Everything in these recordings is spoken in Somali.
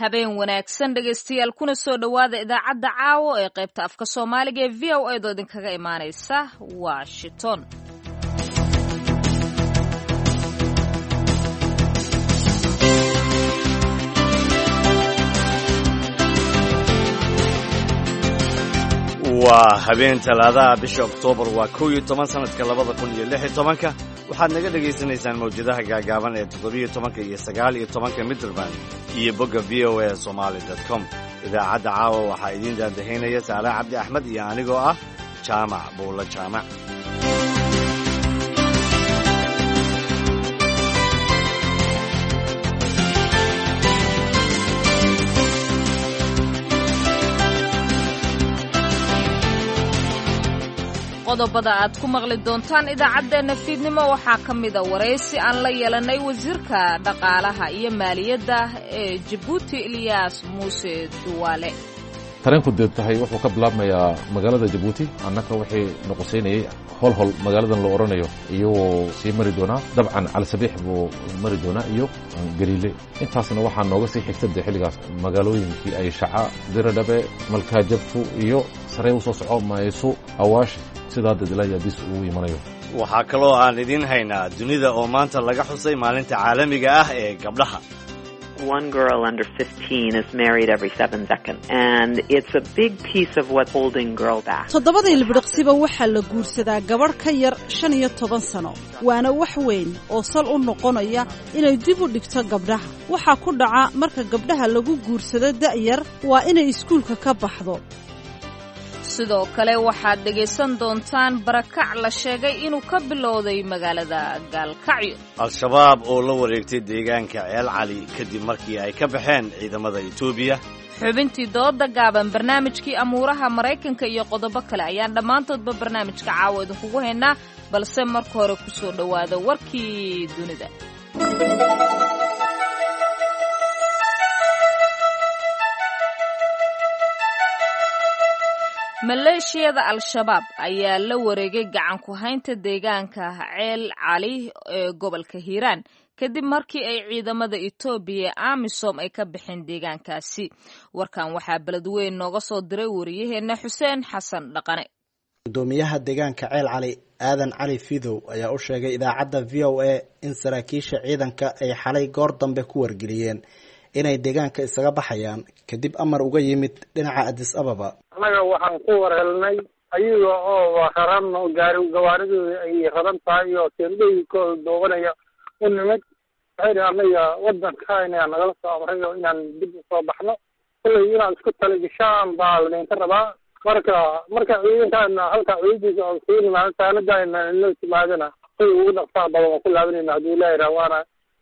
habeen wanaagsan dhegaystayaal kuna soo dhowaada idaacadda caawo ee qaybta afka soomaaliga ee v o a doo idinkaga imaanaysa Washington. waa habeen talaadaha bisha Oktoobar waa 11 sanadka 2016 waxaad naga dhageysanaysaan mawjadaha gaagaaban ee 17 iyo 19 midrband iyo bogga voasomali.com idaacadda caawa waxaa idin daandahaynaya Saare Cabdi Axmed iyo anigoo ah Jaamac Buulla Jaamac. qodobada aad ku maqli doontaan idaacadeena fiidnimo waxaa ka mid ah wareysi aan la yeelanay wasiirka dhaqaalaha iyo maaliyadda ee Djibouti Ilyas Muuse Duwale. tareenku deebtahay wuxuu ka bilaabmayaa magaalada Djibouti annaka wixii noqosaynayay hol magaaladan la oranayo iyo sii mari doona dabcan Al Sabiix buu mari doona iyo Gariile intaasna waxaa nooga sii xigtay xilligaas magaalooyinkii ay Shaca Diradhabe Malkaajabtu iyo Sarey soo soco Mayso Awaash sidaa dadilaya bis uu imanayo. waxaa kaloo aan idin haynaa dunida oo maanta laga xusay maalinta caalamiga ah ee gabdhaha. One girl under 15 is married every 7 seconds, and it's a big piece of what's holding girl back. Toddobada ilbiriqsiba waxaa la guursadaa gabadh ka yar 15 sano waana wax weyn oo sal u noqonaya inay dib u dhigto gabdhaha. Waxa ku dhaca marka gabdhaha lagu guursado da'yar waa inay iskuulka ka baxdo. sidoo kale waxaad dhegaysan doontaan barakac la sheegay inuu ka bilowday magaalada Gaalkacyo. Al-Shabaab oo la wareegtay deegaanka Ceel Cali kadib markii ay ka baxeen ciidamada Itoobiya. xubintii dooda gaaban barnaamijkii amuuraha Mareykanka iyo qodobo kale ayaan dhammaantoodba barnaamijka caawa idinkugu haynaa balse marka hore ku soo dhowaada warkii dunida. maleeshiyada Al-Shabaab ayaa la wareegay gacan ku haynta deegaanka Ceel Cali ee gobolka Hiiraan kadib markii ay ciidamada Itoobiya AMISOM ay ka bixin deegaankaasi. warkan waxaa beledweyn nooga soo diray wariyaheena Xuseen Xasan Dhaqane. gudoomiyaha deegaanka Ceel Cali Aadan Cali Fidow ayaa u sheegay idaacadda VOA in saraakiisha ciidanka ay xalay goor dambe ku wargeliyeen inay deegaanka isaga baxayaan kadib amar uga yimid dhinaca Addis Ababa. anaga waxaan ku warhelnay ayaga oo xaran oo gawaaridooda ay raran tahay oo teendooyinkooda doobanaya u nimid waxay anaga wadanka inaan nagala soo amrayo inaan dib u soo baxno kullay inaan isku talagashaan baa laynta rabaa marka ciidankaana halka ciidankiisa oo soo yimaado saanadaayna inoo timaadana si ugu dhaqsaha badan oo ku laabanayna haddii ilaahay rawaana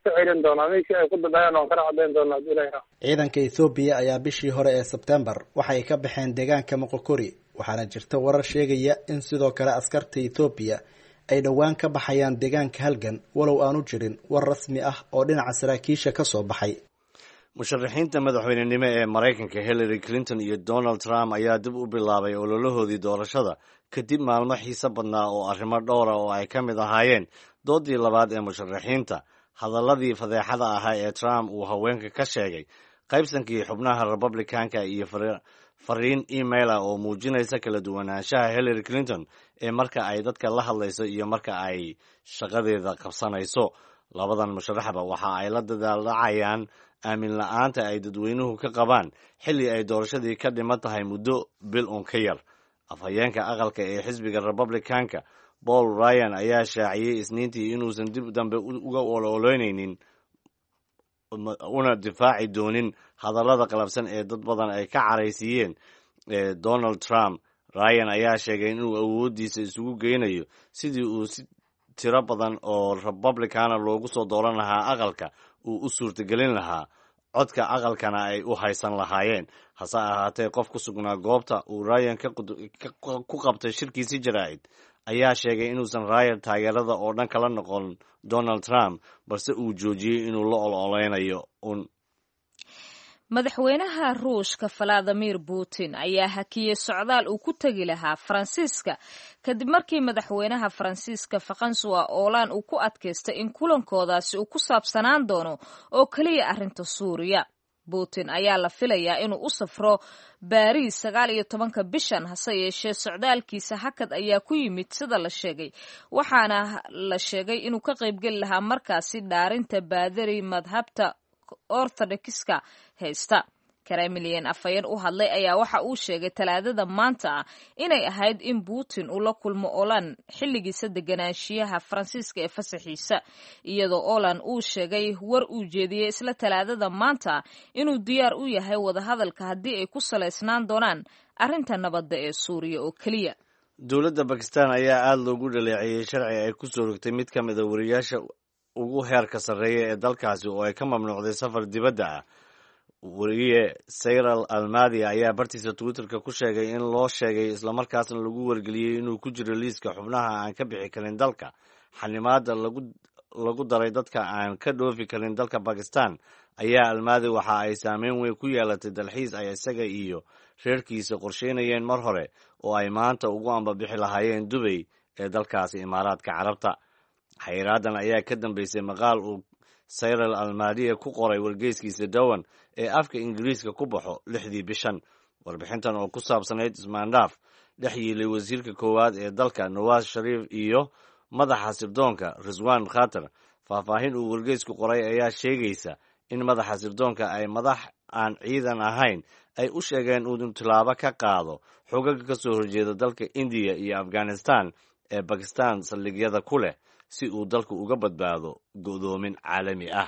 ciidanka Itoobiya ayaa bishii hore ee Sebtembar waxay ka baxeen deegaanka Moqokori waxaana jirta warar sheegaya in sidoo kale askarta Itoobiya ay dhawaan ka baxayaan deegaanka Halgan walow aanu jirin war rasmi ah oo dhinaca saraakiisha ka soo baxay. musharaxiinta madaxweynenimo ee Mareykanka Hillary Clinton iyo Donald Trump ayaa dib u bilaabay ololahoodii doorashada kadib maalmo xiiso badnaa oo arrimo dhowr ah oo ay ka mid ahaayeen doodii labaad ee musharaxiinta, hadaladii fadeexada ahaa ee Trump uu haweenka ka sheegay, qaybsankii xubnaha Republicanka iyo fariin email ah oo muujinaysa kala duwanaanshaha Hillary Clinton ee marka ay dadka la hadlayso iyo marka ay shaqadeeda qabsanayso. labadan musharaxba waxa ay la dadaaldhacayaan aamin la'aanta ay dadweynuhu ka qabaan xilli ay doorashadii ka dhiman tahay muddo bil un ka yar. afhayeenka aqalka ee xisbiga Republicanka Paul Ryan ayaa shaaciyay Isniintii inuusan dib dambe uga ololeynaynin una difaaci doonin hadallada qalabsan ee dad badan ay ka caraysiiyeen Donald Trump. Ryan ayaa sheegay inuu awoodiisa isugu geynayo sidii uu si tiro badan oo Republicana loogu soo dooran lahaa aqalka uu u suurtagelin lahaa codka aqalkana ay u haysan lahaayeen. hase ahaatee qof ku sugnaa goobta uu Ryan ku qabtay shirkiisii jaraa'id ayaa sheegay inuusan Ryan taageerada oo dhan kala noqon Donald Trump balse uu joojiyay inuu la ololeynayo madaxweynaha Ruushka Vladimir Putin ayaa hakiyay socdaal uu ku tagi lahaa Faransiiska kadib markii madaxweynaha Faransiiska François Hollande uu ku adkaystay in kulankoodaasi uu ku saabsanaan doono oo kaliya arrinta Suuriya. putin ayaa la filayaa inuu u safro baariis 19 bishan hase yeeshee socdaalkiisa hakad ayaa ku yimid sida la sheegay waxaana la sheegay inuu ka qaybgeli lahaa markaasi dhaarinta baadari madhabta orthodoxiska haysta kremlin afhayeen u hadlay ayaa waxa uu sheegay talaadada maanta ah inay ahayd in putin uu la kulmo olan xilligiisa deganaanshiyaha faransiiska ee fasaxiisa iyadoo olan uu sheegay war uu jeediyey isla talaadada maanta inuu diyaar u yahay wadahadalka haddii ay ku salaysnaan doonaan arrinta nabadda ee suuriya oo keliya dowladda bakistan ayaa aada loogu dhaleeceeyey sharci ay ku soo rogtay mid ka mida wariyaasha ugu heerka sarreeya ee dalkaasi oo ay ka mamnuucday safar dibadda ah wariye sayral almadi ayaa bartiisa twitterka ku sheegay in loo sheegay islamarkaasna lagu wargeliyey inuu ku jiro liiska xubnaha aan ka bixi karin dalka xanimaada lagu daray dadka aan ka dhoofi karin dalka bakistan ayaa almadi waxa ay saameyn weyn ku yeelatay dalxiis ay isaga iyo reerkiisa qorsheynayeen mar hore oo ay maanta ugu ambabixi lahaayeen dubay ee dalkaasi imaaraadka carabta xayraadan ayaa ka dambeysay maqaal uu sayral almadiya ku qoray wargeyskiisa dawan ee afka ingiriiska ku baxo 6dii bishan warbixintan oo ku saabsanayd ismaandhaaf dhex yiilay wasiirka koowaad ee dalka nawaas shariif iyo madaxa sirdoonka riswan khatar faahfaahin uu wargeysku qoray ayaa sheegaysa in madaxa sirdoonka ay madax aan ciidan ahayn ay u sheegeen uu tilaabo ka qaado xogaga ka soo horjeeda dalka indiya iyo afghanistan ee bakistan saldhigyada ku leh si uu dalku uga badbaado go'doomin caalami ah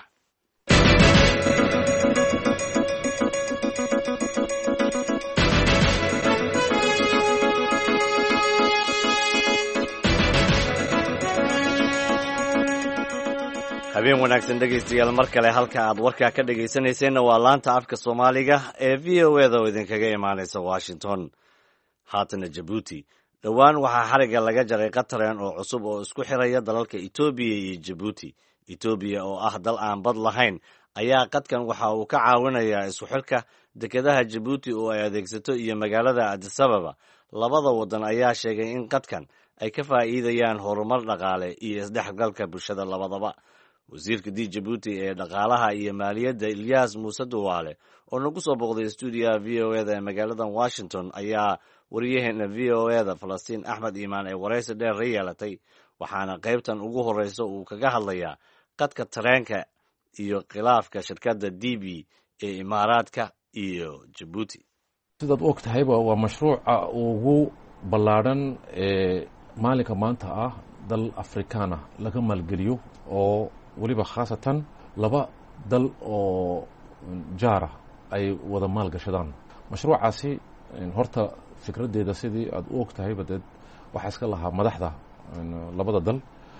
habeen wanaagsan dhegaystayaal mar kale halka aad warkaa ka dhegaysanayseena waa laanta afka soomaaliga ee v o eda oo idinkaga imaanaysa washington haatana jabuuti dhowaan waxaa xariga laga jaray qatareen oo cusub oo isku xiraya dalalka etoobiya iyo jabuuti etoobiya oo ah dal aan bad lahayn ayaa qadkan waxa uu ka caawinayaa isku xirka dekedaha jabuuti oo ay adeegsato iyo magaalada adisababa labada waddan ayaa sheegay in qadkan ay ka faa'iidayaan horumar dhaqaale iyo isdhexgalka bulshada labadaba wasiirka jabuuti ee dhaqaalaha iyo maaliyadda ilyas muuse duwaale oo nagu soo booqday stuudiyaha v o eda ee magaalada washington ayaa wariyaheena v o eda falastiin axmed iimaan ee waraysi dheer la yeelatay waxaana qaybtan ugu horreysa uu kaga hadlayaa qadka tareenka iyo khilaafka shirkadda d b ee imaaraadka iyo jabuuti sidaad og tahayba waa mashruuca ugu ballaadhan ee maalinka maanta ah dal afrikaana laga maalgeliyo oo weliba khaasatan laba dal oo jaara ay wada maalgashadaan mashruucaasi horta fikraddeeda sidii aad u og tahay badeed waxaa iska lahaa madaxda labada dal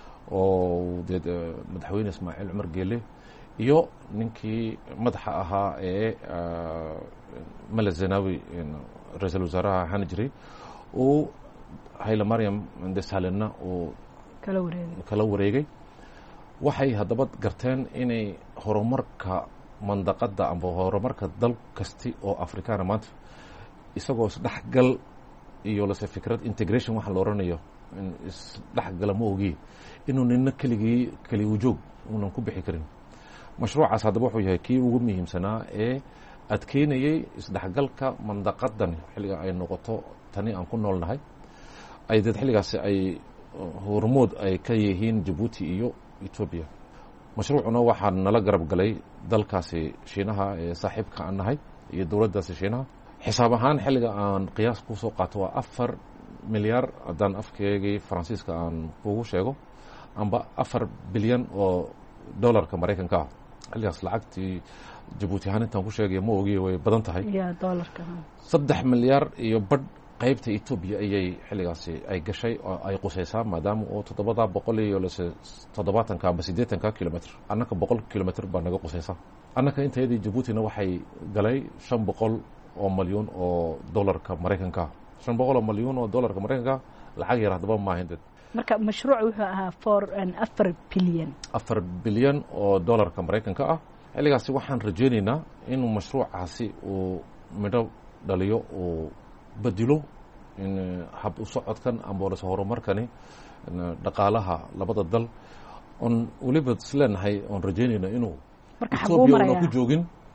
oo deed madaxweyne ismaaciil cumar geele iyo ninkii madaxa ahaa ee male zenawi ra-iisul wasaaraha ahaan jiray uu hayle maryam desalenna uu kala wareegay waxay haddaba garteen inay horumarka mandaqadda amba horumarka dal kasti oo afrikaana maanta isagoo isdhexgal iyo lase fikrad integration waxa la oranayo isdhexgala ma ogi inuu nina keli ujoog uunan ku bixi karin mashruucaas haddaba wuxuu yahay kii ugu muhiimsanaa ee adkeynayay isdhexgalka mandaqadan xilliga ay noqoto tani aan ku noolnahay ay dad xilligaasi ay hormood ay ka yihiin jabuuti iyo etoobiya mashruucuna waxaa nala garab galay dalkaasi shiinaha ee saaxiibka aan nahay iyo dowladdaasi shiinaha xisaab ahaan xilliga aan qiyaas ku soo qaato waa 4 milyaar haddaan afkeegii faransiiska aan kugu sheego amba 4 bilyan oo dollarka maraykanka ah xilligaas lacagtii jabuuti ahaan intaan ku sheegaya ma ogiye way badan tahay 3 milyaar iyo badh qaybta etoobiya ayay xilligaasi ay gashay oo ay qusaysaa maadaama oo 700 iyo 70 amba 80 kilomitr annaka 100 kilomitr baa naga qusaysa annaka intayadii jabuutina waxay galay 500 oo malyan oo dollarka maraykanka 500 oo malyan oo dollarka maraykanka lacag yar hadaba ma ahayn marka mashruucu wuxuu ahaa 4 bilyan oo dollarka maraykanka ah xilligaasi waxaan rajaynaynaa inuu mashruucaasi uu midho dhaliyo uu bedelo in hab u socodkan amba lase horumarkani dhaqaalaha labada dal on weliba isleenahay oon rajaynayna inuu etoobiya una ku joogin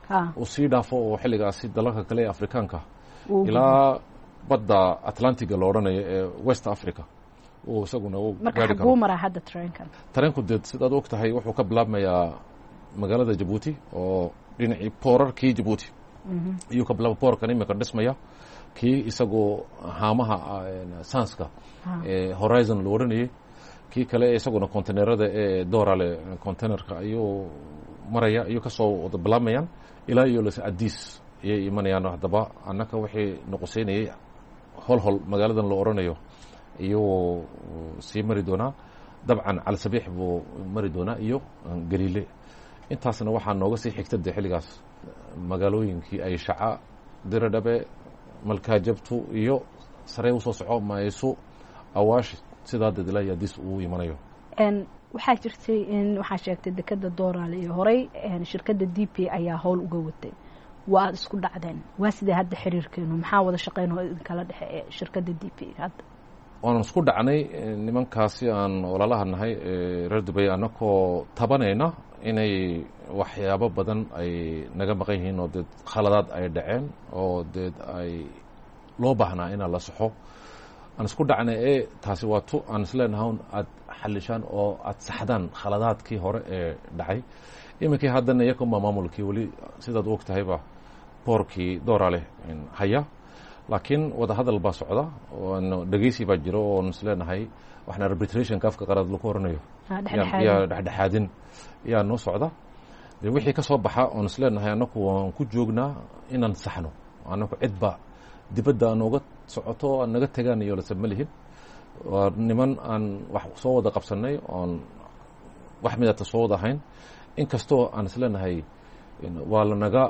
uu sii dhaafo oo xilligaasi dalalka kale ee afrikaanka ilaa badda atlantiga la odhanayo ee west africa uu isaguna u gaari karo. marka hadda tareenku dee sidaad og tahay wuxuu ka bilaabmayaa magaalada Djibouti oo dhinacii boorarkii Djibouti iyo ka bilaabo boorkan imika dhismaya kii isagoo haamaha sanska ee horizon la odhanayay kii kale isaguna konteenerada ee doorale konteenerka ayuu maraya iyo ka soo wada bilaabmayaan ilaa iyo las Addis ayay imanayaan. haddaba annaka waxay noqoseynayay hol magaaladan la odhanayo iyo sii mari doonaa dabcan Al-Sabiix buu mari doonaa iyo Galiile. intaasna waxaa nooga sii xigtay xilligaas magaalooyinkii ay Shaca, Diradhabe, Malkaajabtu iyo sare u soo soco Maysu, Awaash sidaa dadilaya Addis uu imanayo. waxaa jirtay in waxaa sheegtay dekada Dooraale iyo horey shirkadda DP ayaa howl uga watay waa isku dhacdeen waa sidee hadda xiriirkeenu maxaa wada shaqeyn oo kala dhaxay shirkadda DP hadda waan isku dhacnay nimankaasi aan ololaha nahay reer Dubai anakoo tabanayna inay waxyaabo badan ay naga maqan yihiin oo dad khaladaad ay dhaceen oo dad ay loo baahnaa in la saxo aan isku dhacnay taasi waa tu aan isleenahay aad xalishaan oo aad saxdaan khaladaadkii hore ee dhacay. iminkii haddana iyagoo maamulkii wali sidaad og tahayba boorkii Dooraale haya laakiin wada hadal baa socda oo dhageysi baa jiro oo isleenahay waxna arbitration kaafka qarad lagu horanayo ya dhaxdhaxaadin yaa noo socda. de wixii ka soo baxa oo isleenahay anaku waan ku joognaa inaan saxno anaku cidba dibadda aan uga socoto aan naga tagaan iyo la samalihin waa niman aan wax soo wada qabsanay oon wax midata soo wada ahayn inkastoo aan isleenahay waa la naga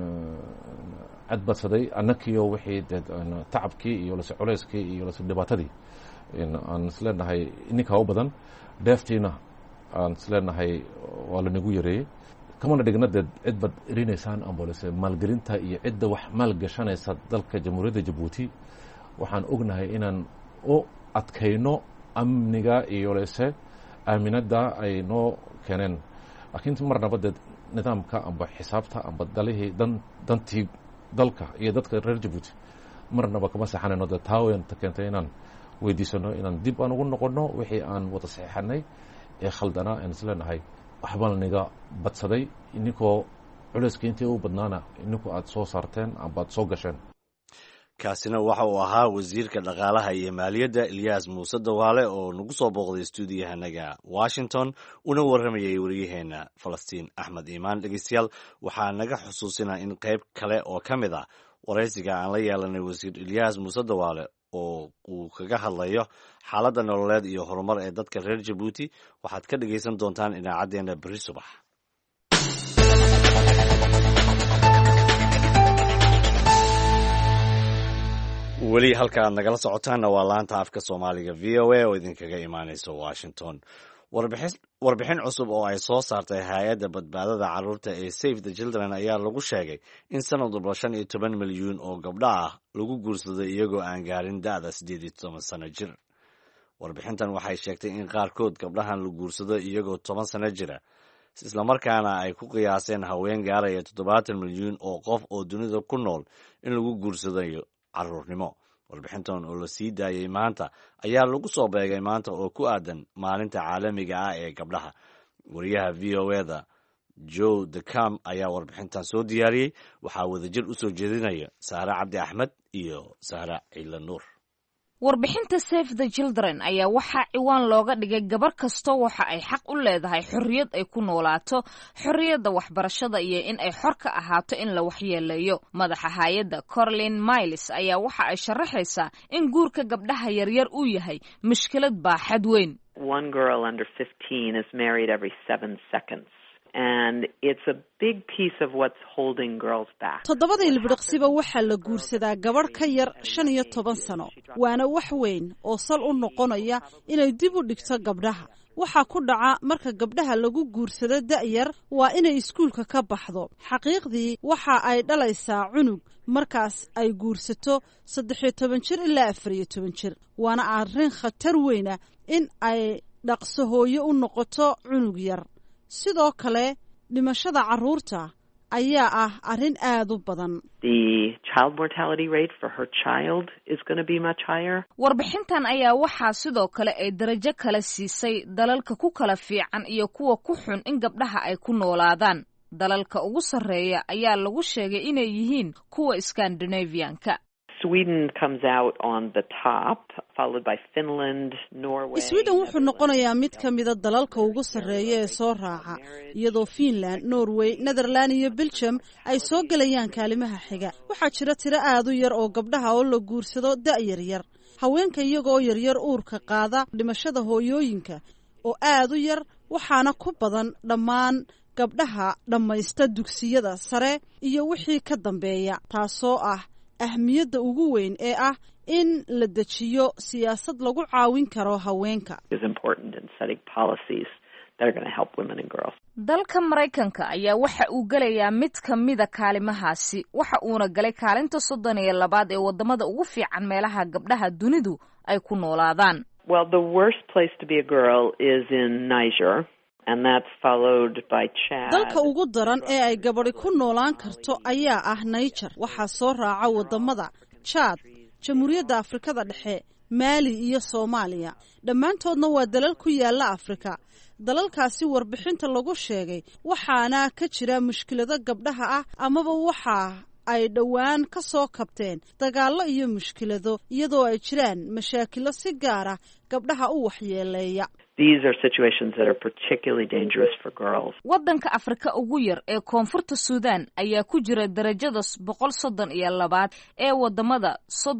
cadbadsaday annakiyo wixii tacabkii iyo lase culeyskii iyo lase dhibaatadii aan isleenahay ininkaa u badan dheeftiina aan isleenahay waa lanagu yareeyey. kamana dhigna dee cidbad erinaysaan ambalese maalgelinta iyo cidda wax maalgashanaysa dalka jamhuuriyadda Djibouti waxaan ognahay inaan u adkayno amniga iyo lese aaminada ay noo keeneen laakiin marnaba dee nidaamka amba xisaabta amba dalihii dantii dalka iyo dadka reer Djibouti marnaba kama saxanayno dee taawenta keentay inaan weydiisano inaan dib aan ugu noqono wixii aan wada saxeexanay ee khaldanaa aan isleenahay waxbaa niga badsaday ininkoo culeyska intii u badnaana ininkoo aad soo saarteen amba aad soo gasheen. kaasina waxa uu ahaa wasiirka dhaqaalaha iyo maaliyadda Ilyas Muuse Dawaale oo nagu soo booqday stuudiyahanaga Washington una waramayay wariyaheena Falastiin Axmed Iimaan. dhegeystayaal waxaa naga xusuusinaa in qayb kale oo ka mid ah waraysiga aan la yeelanay wasiir Ilyas Muuse Dawaale oo uu kaga hadlayo xaaladda nololeed iyo horumar ee dadka reer Djibouti waxaad ka dhegeysan doontaan idaacadeena berri subax. weli halka aad nagala socotaanna waa laanta afka Soomaaliga VOA oo idinkaga imaanayso Washington. warbixin cusub oo ay soo saartay hay'adda badbaadada carruurta ee Save the Children ayaa lagu sheegay in sanad walba 15 milyuun oo gabdho ah lagu guursado iyagoo aan gaarin da'da 18 sano jir. warbixintan waxay sheegtay in qaarkood gabdhahan la guursado iyagoo 10 sano jira isla markaana ay ku qiyaaseen haween gaaraya 70 milyuun oo qof oo dunida ku nool in lagu guursadayo carruurnimo. warbixintan oo la sii daayay maanta ayaa lagu soo beegay maanta oo ku aadan maalinta caalamiga ah ee gabdhaha. wariyaha VOA-da Joe DeCam ayaa warbixintan soo diyaariyey waxaa wadajir u soo jeedinaya Sahra Cabdi Axmed iyo Sahra Ciila Nuur. warbixinta Save the Children ayaa waxaa ciwaan looga dhigay gabar kasta waxa ay xaq u leedahay xorriyad ay ku noolaato, xorriyadda waxbarashada iyo in ay xor ka ahaato in la waxyeeleeyo. madaxa hay'adda Caroline Miles ayaa waxa ay sharaxaysaa in guurka gabdhaha yaryar uu yahay mushkilad baaxad weyn. One girl under 15 is married every 7 seconds. And it's a big piece of what's holding girls back. toddobadii ilbiriqsiba waxaa la guursadaa gabadh ka yar 15 sano waana wax weyn oo sal u noqonaya inay dib u dhigto gabdhaha. waxaa ku dhaca marka gabdhaha lagu guursado da'yar waa inay iskuulka ka baxdo. xaqiiqdii waxa ay dhalaysaa cunug markaas ay guursato 13 jir ilaa 14 jir waana arrin khatar weyna in ay dhaqso hooyo u noqoto cunug yar. sidoo kale dhimashada carruurta ayaa ah arrin aad u badan. The child mortality rate for her child is going to be much higher. Warbixintan ayaa waxaa sidoo kale ay darajo kala siisay dalalka ku kala fiican iyo kuwa ku xun in gabdhaha ay ku noolaadaan. Dalalka ugu sarreeya ayaa lagu sheegay inay yihiin kuwa Scandinavian-ka. Sweden comes out on the top, followed by Finland, Norway. Sweden wuxuu noqonayaa mid ka mida dalalka ugu sarreeya ee soo raaca, iyadoo Finland, Norway, Netherlands iyo Belgium ay soo galayaan kaalimaha xiga. Waxaa jira tiro aad u yar oo gabdhaha oo la guursado da'yar yar. Haweenka iyagoo yaryar uurka qaada dhimashada hooyooyinka oo aad u yar, waxaana ku badan dhammaan gabdhaha dhammaysta dugsiyada sare iyo wixii ka dambeeya, taasoo ah ahmiyadda ugu weyn ee ah in la dejiyo siyaasad lagu caawin karo haweenka. Dalka Maraykanka ayaa waxa uu galayaa mid ka mida kaalimahaasi, waxa uuna galay kaalinta 32 ee wadamada ugu fiican meelaha gabdhaha dunidu ay ku noolaadaan. Well, the worst place to be a girl is in Niger. And that's followed by Chad. Dalka ugu daran ee ay gabadhi ku noolaan karto ayaa ah Niger. Waxaa soo raaca wadamada Chad, Jamhuuriyadda Afrikada Dhexe, Mali iyo Soomaaliya. Dhammaantoodna waa dalal ku yaala Afrika. Dalalkaasi warbixinta lagu sheegay waxaana ka jira mushkilado gabdhaha ah amaba waxa ay dhowaan ka soo kabteen dagaallo iyo mushkilado iyadoo ay jiraan mashaakilo si gaar ah gabdhaha u waxyeeleeya. These are situations that are particularly dangerous for girls. Waddanka Afrika ugu yar ee Koonfurta Suudaan ayaa ku jira darajada 132 ee wadamada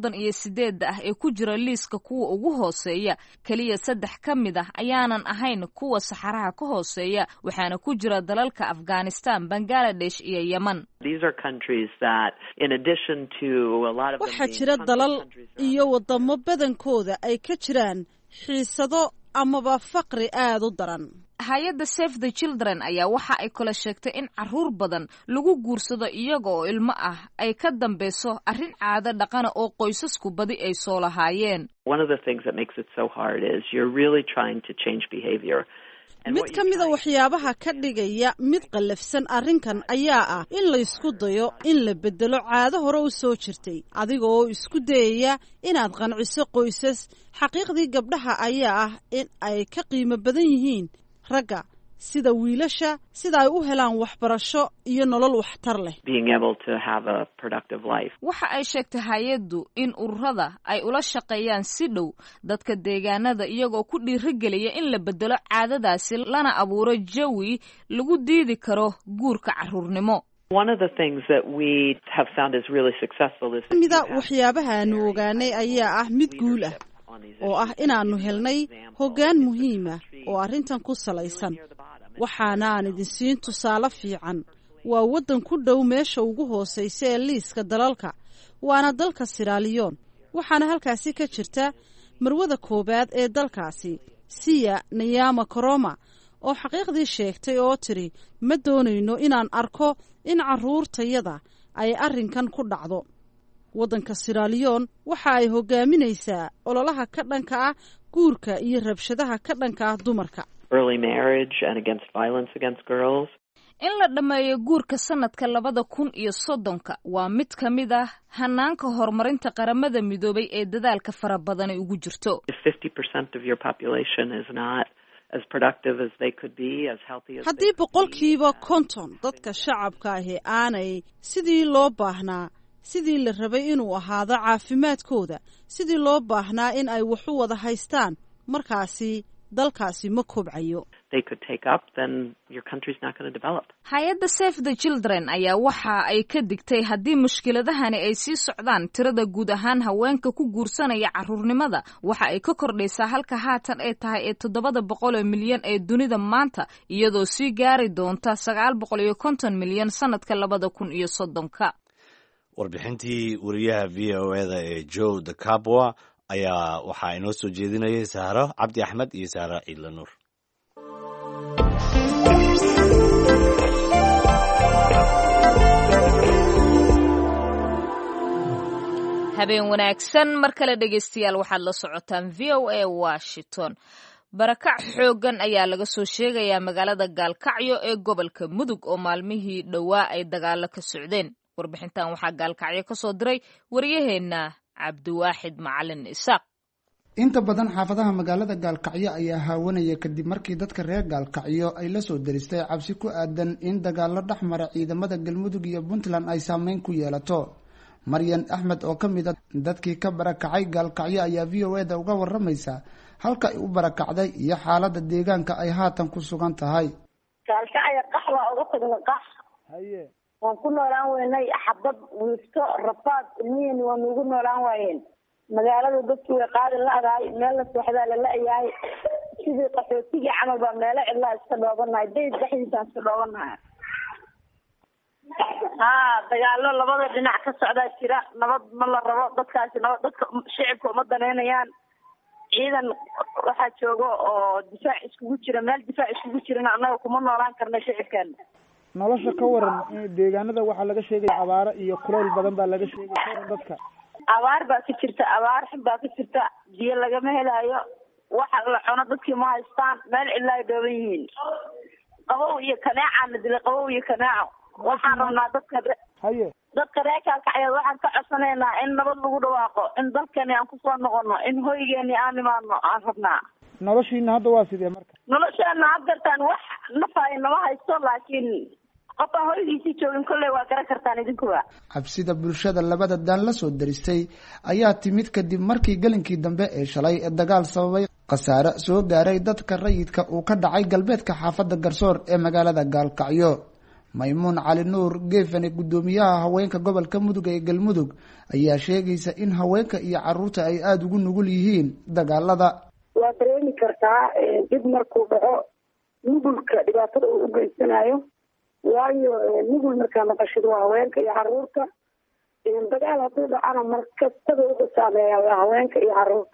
38 ah ee ku jira liiska kuwa ugu hooseeya. Kaliya 3 ka mid ah ayaanan ahayn kuwa saxaraha ka hooseeya, waxaana ku jira dalalka Afghanistan, Bangladesh iyo Yemen. These are countries that in addition to a lot of them waxaa jira dalal iyo wadamo badankooda ay ka jiraan xiisado amaba faqri aad u daran. Hay'adda Save the Children ayaa waxa ay kala sheegtay in caruur badan lagu guursado iyaga oo ilmo ah ay ka dambeyso arrin caado dhaqan oo qoysasku badi ay soo lahaayeen. One of the things that makes it so hard is you're really trying to change behavior. Mid ka mida waxyaabaha ka dhigaya mid qallafsan arrinkan ayaa ah in la isku dayo in la bedelo caado hore u soo jirtay adigoo isku dayaya inaad qanciso qoysas. Xaqiiqdii gabdhaha ayaa ah in ay ka qiimo badan yihiin ragga sida wiilasha, sida ay u helaan waxbarasho iyo nolol waxtar leh. Being able to have a productive life. Waxa ay sheegtay hay'addu in ururada ay ula shaqeeyaan si dhow dadka deegaanada iyagoo ku dhiirigelaya in la bedelo caadadaasi lana abuuro jawi lagu diidi karo guurka carruurnimo. One of the things that we have found is really successful is mida waxyaabaha aanu ogaanay ayaa ah mid guul ah oo ah inaanu helnay hoggaan muhiim ah oo arrintan ku salaysan. waxaana aan idin siin tusaale fiican. Waa waddan ku dhow meesha ugu hooseysa ee liiska dalalka, waana dalka Sierra Leone. Waxaana halkaasi ka jirta marwada koobaad ee dalkaasi, Sia Nyama Koroma, oo xaqiiqdii sheegtay oo tiri ma doonayno inaan arko in carruurtayada ay arrinkan ku dhacdo. Waddanka Sierra Leone waxa ay hogaaminaysaa ololaha ka dhanka ah guurka iyo rabshadaha ka dhanka ah dumarka. Early marriage and against violence against girls. In la dhameeyo guurka sanadka 2030 waa mid ka mid ah hanaanka horumarinta qaramada midoobay ee dadaalka fara badan ugu jirto. 50% of your population is not as productive as they could be, as healthy as haddii boqolkiiba 50 dadka shacabka ahi aanay sidii loo baahnaa, sidii la rabay inuu ahaado caafimaadkooda, sidii loo baahnaa in ay wax u wada haystaan, markaasi dalkaasi ma kobcayo. They could take up, then your country's not going to develop. Hay'adda Save the Children ayaa waxa ay ka digtay haddii mushkiladahani ay sii socdaan, tirada guud ahaan haweenka ku guursanaya carruurnimada waxa ay ka kordhaysaa halka haatan ay tahay 700 milyan ee dunida maanta, iyadoo sii gaari doonta 950 milyan sanadka 2030. Warbixintii wariyaha VOA-da ee Joe DeCapua ayaa waxaa inoo soo jeedinayay Sahro Cabdi Axmed iyo Sahra Ciidla Nuur. habeen wanaagsan mar kale dhegeystayaal, waxaad la socotaan VOA Washington. barakac xooggan ayaa laga soo sheegayaa magaalada gaalkacyo ee gobolka mudug oo maalmihii dhowaa ay dagaalo ka socdeen. warbixintan waxaa gaalkacyo ka soo diray wariyaheenna cabdiwaaxid macalin isaaq. inta badan xaafadaha magaalada gaalkacyo ayaa haawanaya kadib markii dadka reer gaalkacyo ay la soo daristay cabsi ku aadan in dagaalo dhex mara ciidamada galmudug iyo puntland ay saameyn ku yeelato. maryan axmed oo ka mid a dadkii ka barakacay gaalkacyo ayaa v o eda uga waramaysa halka ay u barakacday iyo xaalada deegaanka ay haatan ku sugan tahay. gaalkacyo qax waa uga tagna qax waan ku noolaan weynay xabad wiifto rafaad ilmihiina waa nuugu noolaan waayeen. magaalada dadkii way qaadi la-dahay meel la seexdaa la la-yahay sidii qaxootigii camal baa meelo cidlaa iska dhoobanahay dayd dhexdiisaan iska dhoobanahay. dagaalo labada dhinac ka socdaa jira, nabad ma la rabo dadkaasi, nabad dadka shicibka uma daneynayaan. ciidan waxaa jooga oo difaac iskugu jira, meel difaac iskugu jirana annaga kuma noolaan karna shicibkeena. nolosha ka waran deegaanada waxaa laga sheegaya abaaro iyo kuleyl badan baa laga sheegay dadka. abaar baa ka jirta, abaar xun baa ka jirta, biyo lagama helaayo, waxa la cuno dadkii ma haystaan, meel cidla ay dhooban yihiin. qabow iyo kaneecaana dilay, qabow iyo kaneeco. waxaan rabnaa dadka reer gaalkacyood waxaan ka codsanaynaa in nabad lagu dhawaaqo, in dalkeeni aan kusoo noqono, in hoygeeni aan imaano aan rabnaa. noloshiina hadda waa sidee marka? nolosheena haddeertaan wax nafaay nama haysto, laakiin qofaan hoygiisii joogin kolley waa garan kartaan idinkuwa. cabsida bulshada labada daan la soo daristay ayaa timid kadib markii gelinkii dambe ee shalay dagaal sababay khasaare soo gaaray dadka rayidka uu ka dhacay galbeedka xaafadda garsoor ee magaalada gaalkacyo. maymuun cali nuur geefane guddoomiyaha haweenka gobolka mudug ee galmudug ayaa sheegaysa in haweenka iyo caruurta ay aada ugu nugul yihiin dagaalada. waa dareemi kartaa dib markuu dhaco nugulka dhibaatada uu u geysanayo, waayo nugul markaa maqashid waa haweenka iyo caruurta. dagaal hadduu dhacana markastada uga saameeya waa haweenka iyo caruurta.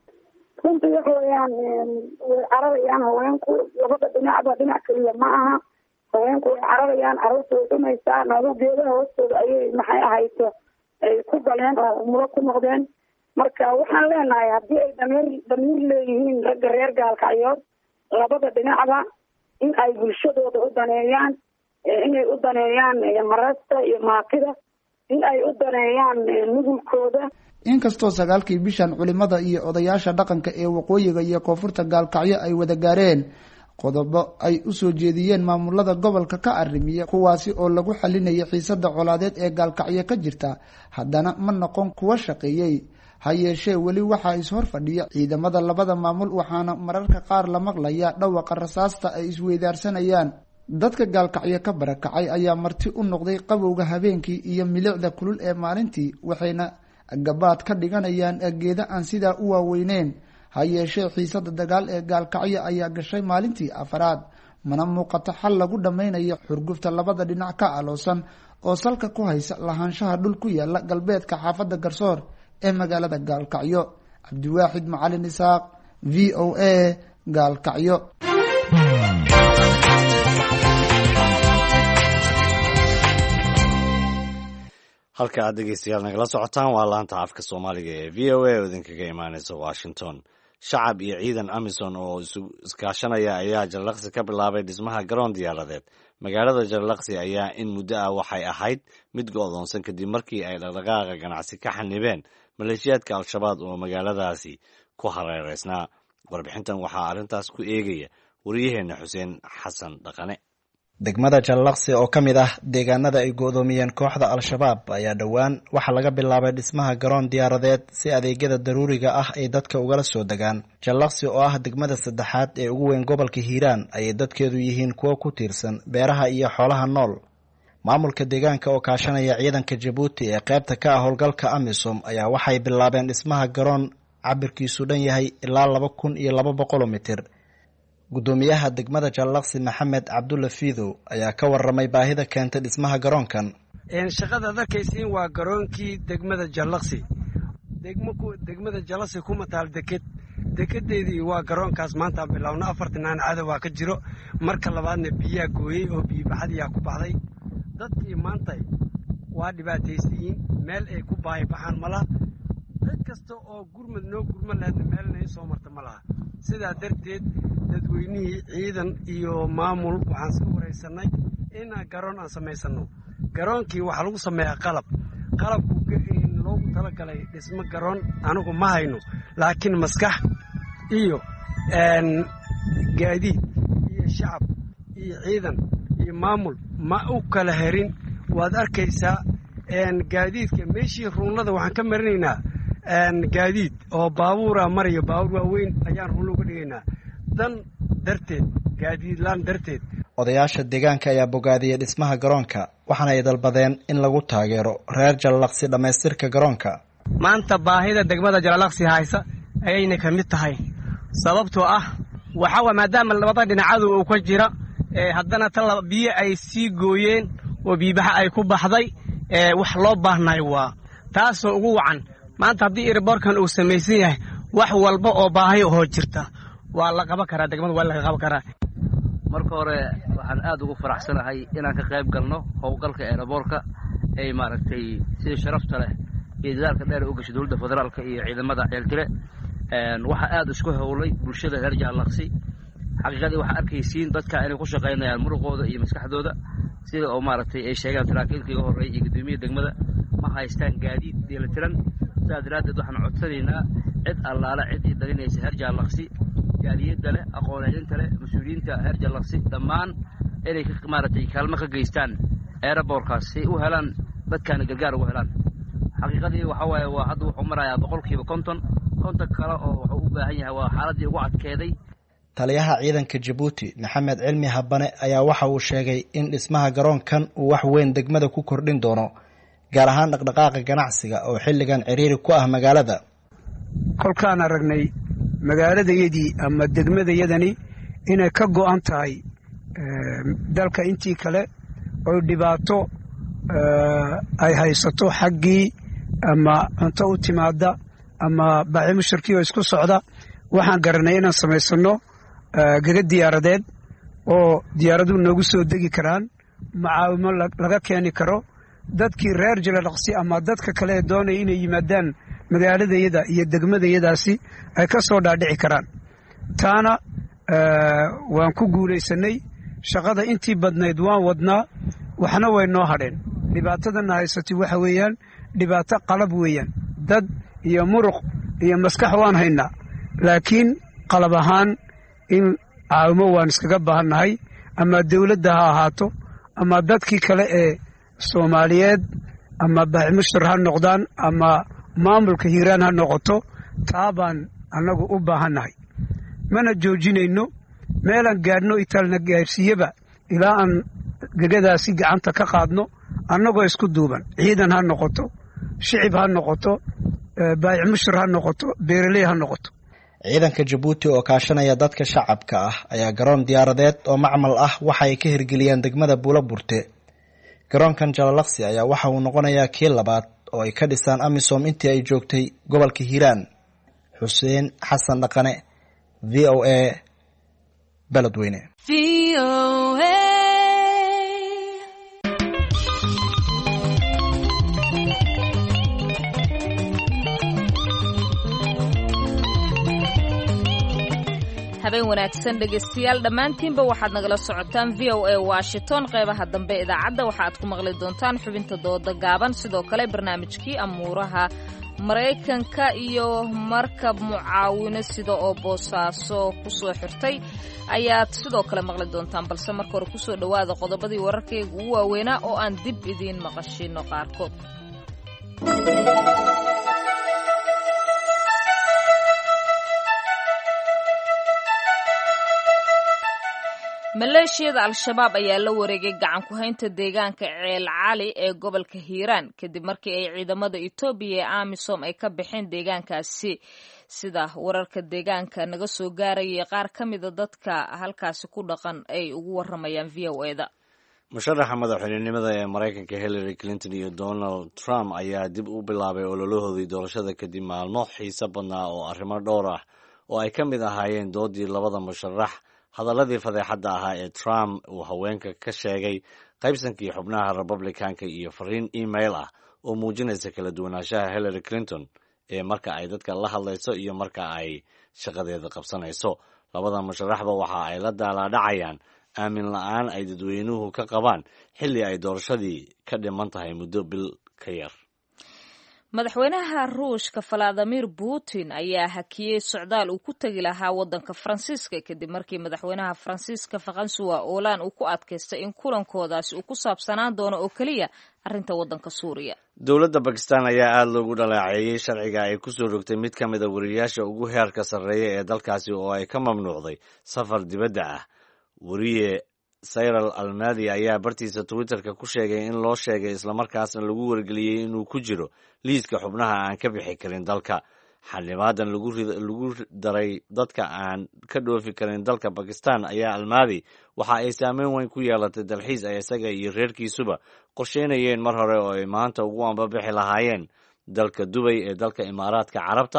runtii waxa weyaan way cararayaan haweenku, labada dhinacba dhinac keliya ma aha. haweenku way cararayaan, caruurta way dhumaysaa, nolol geedaha hoostooda ayay maxay ahayto ay ku galeen oo umuro ku noqdeen. marka waxaan leenahay haddii ay damiir leeyihiin ragga reer gaalkacyood labada dhinacba in ay bulshadooda u daneeyaan, inay u daneeyaan marasta iyo maatida, in ay u daneeyaan nugulkooda. inkastoo 9kii bishan culimada iyo odayaasha dhaqanka ee waqooyiga iyo koonfurta gaalkacyo ay wada gaareen qodobo ay u soo jeediyeen maamulada gobolka ka arrimiya kuwaasi oo lagu xalinayay xiisada colaadeed ee gaalkacyo ka jirta, haddana ma noqon kuwa shaqeeyey. ha yeeshee weli waxaa ishor fadhiya ciidamada labada maamul, waxaana mararka qaar la maqlaya dhawaqa rasaasta ay isweydaarsanayaan. dadka gaalkacyo ka barakacay ayaa marti u noqday qabowga habeenkii iyo milicda kulul ee maalintii, waxayna gabaad ka dhiganayaan geeda aan sidaa u waaweyneyn. ha yeeshee xiisada dagaal ee gaalkacyo ayaa gashay maalintii 4aad, mana muuqato xal lagu dhammaynayo xurgufta labada dhinac ka aloosan oo salka ku haysa lahaanshaha dhul ku yaala galbeedka xaafadda garsoor ee magaalada gaalkacyo. cabdiwaaxid macalin isaaq, v o a, gaalkacyo. halka aad dhegeystayaal nagala socotaan waa laanta afka soomaaliga ee v o a oo idinkaga imaaneysa washington. shacab iyo ciidan amisom oo iskaashanaya ayaa jarlaqsi ka bilaabay dhismaha garoon diyaaradeed. magaalada jarlaqsi ayaa in muddo ah waxay ahayd mid go-doonsan kadib markii ay dhaqdhaqaaqa ganacsi ka xanibeen maleeshiyaadka al-shabaab oo magaaladaasi ku hareereysnaa. warbixintan waxaa arrintaas ku eegaya wariyaheena xuseen xasan dhaqane. degmada jarlaqsi oo ka mid ah deegaanada ay go-doomiyeen kooxda al-shabaab ayaa dhowaan waxaa laga bilaabay dhismaha garoon diyaaradeed si adeegyada daruuriga ah ay dadka ugala soo degaan. jarlaqsi oo ah degmada 3aad ee ugu weyn gobolka hiiraan ayay dadkeedu yihiin kuwo ku tiirsan beeraha iyo xoolaha nool. maamulka deegaanka oo kaashanaya ciidanka jabuuti ee qaybta ka ah howlgalka amisom ayaa waxay bilaabeen dhismaha garoon cabirkiisu dhan yahay ilaa 2200 mitir. gudoomiyaha degmada jarlaqsi maxamed cabdulla fiidow ayaa ka waramay baahida keentay dhismaha garoonkan. shaqada ad arkaysiin waa garoonkii degmada jarlaqsi. degmada jarlaqsi kuma taal dekedeedii waa garoonkaas maanta bilowna 4 cadow waa ka jiro. marka labaadna biyaa gooyey oo biyobaxadiyaa ku baxday. dadkii maanta waa dhibaataysiyiin, meel ay ku baahi baxaan ma laha. cid kasta oo gurmad noo gurma lahaydna meelna soo marta ma laha. sidaa darteed dadweynihii ciidan iyo maamul waxaan iska waraysanay inaan garoon aan samaysanno. garoonkii waxaa lagu sameeyaa qalabku loogu talagalay dhismo garoon anigu ma hayno, laakiin maskax iyo gaadiid iyo shacab iyo ciidan iyo maamul ma u kala herin. waad arkaysaa gaadiidka meeshii ruunlada waxaan ka marinaynaa gaadiid oo baabuura marayo, baabuur waaweyn ayaan ruunlo uga dhigaynaa dan darteed, gaadiidlaan darteed. odayaasha deegaanka ayaa bogaadiyey dhismaha garoonka, waxaana ay dalbadeen in lagu taageero reer Jalalaqsi dhammaystirka garoonka. maanta baahida degmada Jalalaqsi haysa ayayna ka mid tahay, sababtoo ah waxaa maadaama labada dhinacadu uu ka jira haddana tan biyo ay sii gooyeen oo biibaha ay ku baxday wax loo baahnay waa taasoo ugu wacan. maanta haddii airportkan uu samaysan yahay wax walba oo baahi oo jirta waa la qaban karaa, degmada waa la qaban karaa. marka hore waxaan aad ugu faraxsanahay inaan ka qayb galno howlgalka airportka ay maaragtay sida sharafta leh iyo dadaalka dheer u gashay dowladda federaalka iyo ciidamada ceeltire. waxa aad isku howlay bulshada reer Jalalaqsi. xaqiiqadii waxa arkaysiin dadka inay ku shaqeynayaan muruqooda iyo maskaxdooda sida oo maaragtay ay sheegaan saraakiilkii ugu horreeyay iyo guddoomiyaha degmada ma haystaan gaadiid dheelitiran. sidaas daraaddeed waxaan codsanaynaa cid allaale cid dalinaysa reer Jalalaqsi, jaaliyadda leh, aqoon-yahanka leh, mas-uuliyiinta reer Jalalaqsi dhammaan inay maaragtay kaalmo ka geystaan airportkaas si u helaan dadkaana gargaar ugu helaan. xaqiiqadii waxa waaye waa hadda wuxuu marayaa 50% kale oo wuxuu u baahan yahay waa xaaladii ugu adkeeday. taliyaha ciidanka Djibouti Maxamed Cilmi Habane ayaa waxa uu sheegay in dhismaha garoonkan uu wax weyn degmada ku kordhin doono, gaar ahaan dhaqdhaqaaqa ganacsiga oo xilligan ciriiri ku ah magaalada. kolkaan aragnay magaaladayadii ama degmadayadani inay ka go'an tahay dalka intii kale oo dhibaato ay haysato xaggii ama cunto u timaada ama baaxi mushtarkii oo isku socda, waxaan garanay inaan samaysano gaga diyaaradeed oo diyaaraduhu noogu soo degi karaan, macaawimo laga keeni karo dadkii reer Jalalaqsi ama dadka kale ee doonaya inay yimaadaan magaaladayada iyo degmadayadaasi ay ka soo dhaadhici karaan. taana waan ku guulaysanay. shaqada intii badnayd waan wadnaa, waxna way noo hadheen. dhibaatadana haysatay waxa weeyaan dhibaato qalab weeyaan. dad iyo muruq iyo maskax waan haynaa, laakiin qalab ahaan in caawimo waan iskaga baahannahay, ama dawladda ha ahaato ama dadkii kale ee Soomaaliyeed ama baaxi mushtar ha noqdaan ama maamulka Hiiraan ha noqoto. taabaan annagu u baahannahay, mana joojinayno. meelaan gaadhno itaalna gaarsiiyaba ilaa aan gegadaasi gacanta ka qaadno, annagoo isku duuban. ciidan ha noqoto, shicib ha noqoto, baaxi mushtar ha noqoto, beeraley ha noqoto. ciidanka Djibouti oo kaashanaya dadka shacabka ah ayaa garoon diyaaradeed oo macmal ah waxa ay ka hirgeliyeen degmada Buulaburte. garoonkan Jalalaqsi ayaa waxa uu noqonayaa kii labaad oo ay ka dhisaan Amisom intii ay joogtay gobolka Hiiraan. Xuseen Xasan Dhaqane, VOA, Beledweyne. habeen wanaagsan dhegaystayaal dhammaantiinba waxaad nagala socotaan VOA Washington. qeybaha dambe idaacadda waxaad ku maqli doontaan xubinta dooda gaaban, sidoo kale barnaamijkii amuuraha Mareykanka iyo markab mucaawino sida oo Boosaaso ku soo xirtay ayaad sidoo kale maqli doontaan. balse marka hore kusoo dhawaada qodobadii wararkayga ugu waaweynaa oo aan dib idiin maqashino qaarkood. maleeshiyada al-shabaab ayaa la wareegay gacan ku haynta deegaanka Ceel Cali ee gobolka Hiiraan kadib markii ay ciidamada Itoobiya ee AMISOM ay ka baxeen deegaankaasi, sida wararka deegaanka naga soo gaarayay qaar ka mida dadka halkaasi ku dhaqan ay ugu waramayaan VOA-da. musharaxa madaxweynenimada ee Mareykanka Hillary Clinton iyo Donald Trump ayaa dib u bilaabay ololahoodii doorashada kadib maalmo xiiso badnaa oo arrimo dhowr ah oo ay ka mid ahaayeen doodii labada musharax, hadaladii fadeexadda ahaa ee Trump uu haweenka ka sheegay qaybsankii xubnaha Republicanka iyo fariin email ah oo muujinaysa kala duwanaanshaha Hillary Clinton ee marka ay dadka la hadlayso iyo marka ay shaqadeeda qabsanayso. labada musharaxba waxa ay la daalaadhacayaan aamin la-aan ay dadweynuhu ka qabaan xilli ay doorashadii ka dhiman tahay muddo bil ka yar. madaxweynaha ruushka valadimir putin ayaa hakiyey socdaal uu ku tegi lahaa waddanka faransiiska kadib markii madaxweynaha faransiiska François Hollande uu ku adkaystay in kulankoodaasi uu ku saabsanaan doono oo keliya arrinta waddanka Suuriya. dowladda Bakistan ayaa aad loogu dhaleeceeyey sharciga ay ku soo rogtay mid ka mid a wariyaasha ugu heerka sarreeya ee dalkaasi oo ay ka mamnuucday safar dibadda ah. wariye Sayral Almadi ayaa bartiisa Twitterka ku sheegay in loo sheegay islamarkaasna lagu wargeliyey inuu ku jiro liiska xubnaha aan ka bixi karin dalka. xildhibaadan lagu daray dadka aan ka dhoofi karin dalka Bakistan ayaa Almadi waxa ay saameyn weyn ku yeelatay dalxiis ay isaga iyo reerkiisuba qorsheynayeen mar hore oo ay maanta ugu ambabixi lahaayeen dalka Dubai ee dalka Imaaraadka Carabta.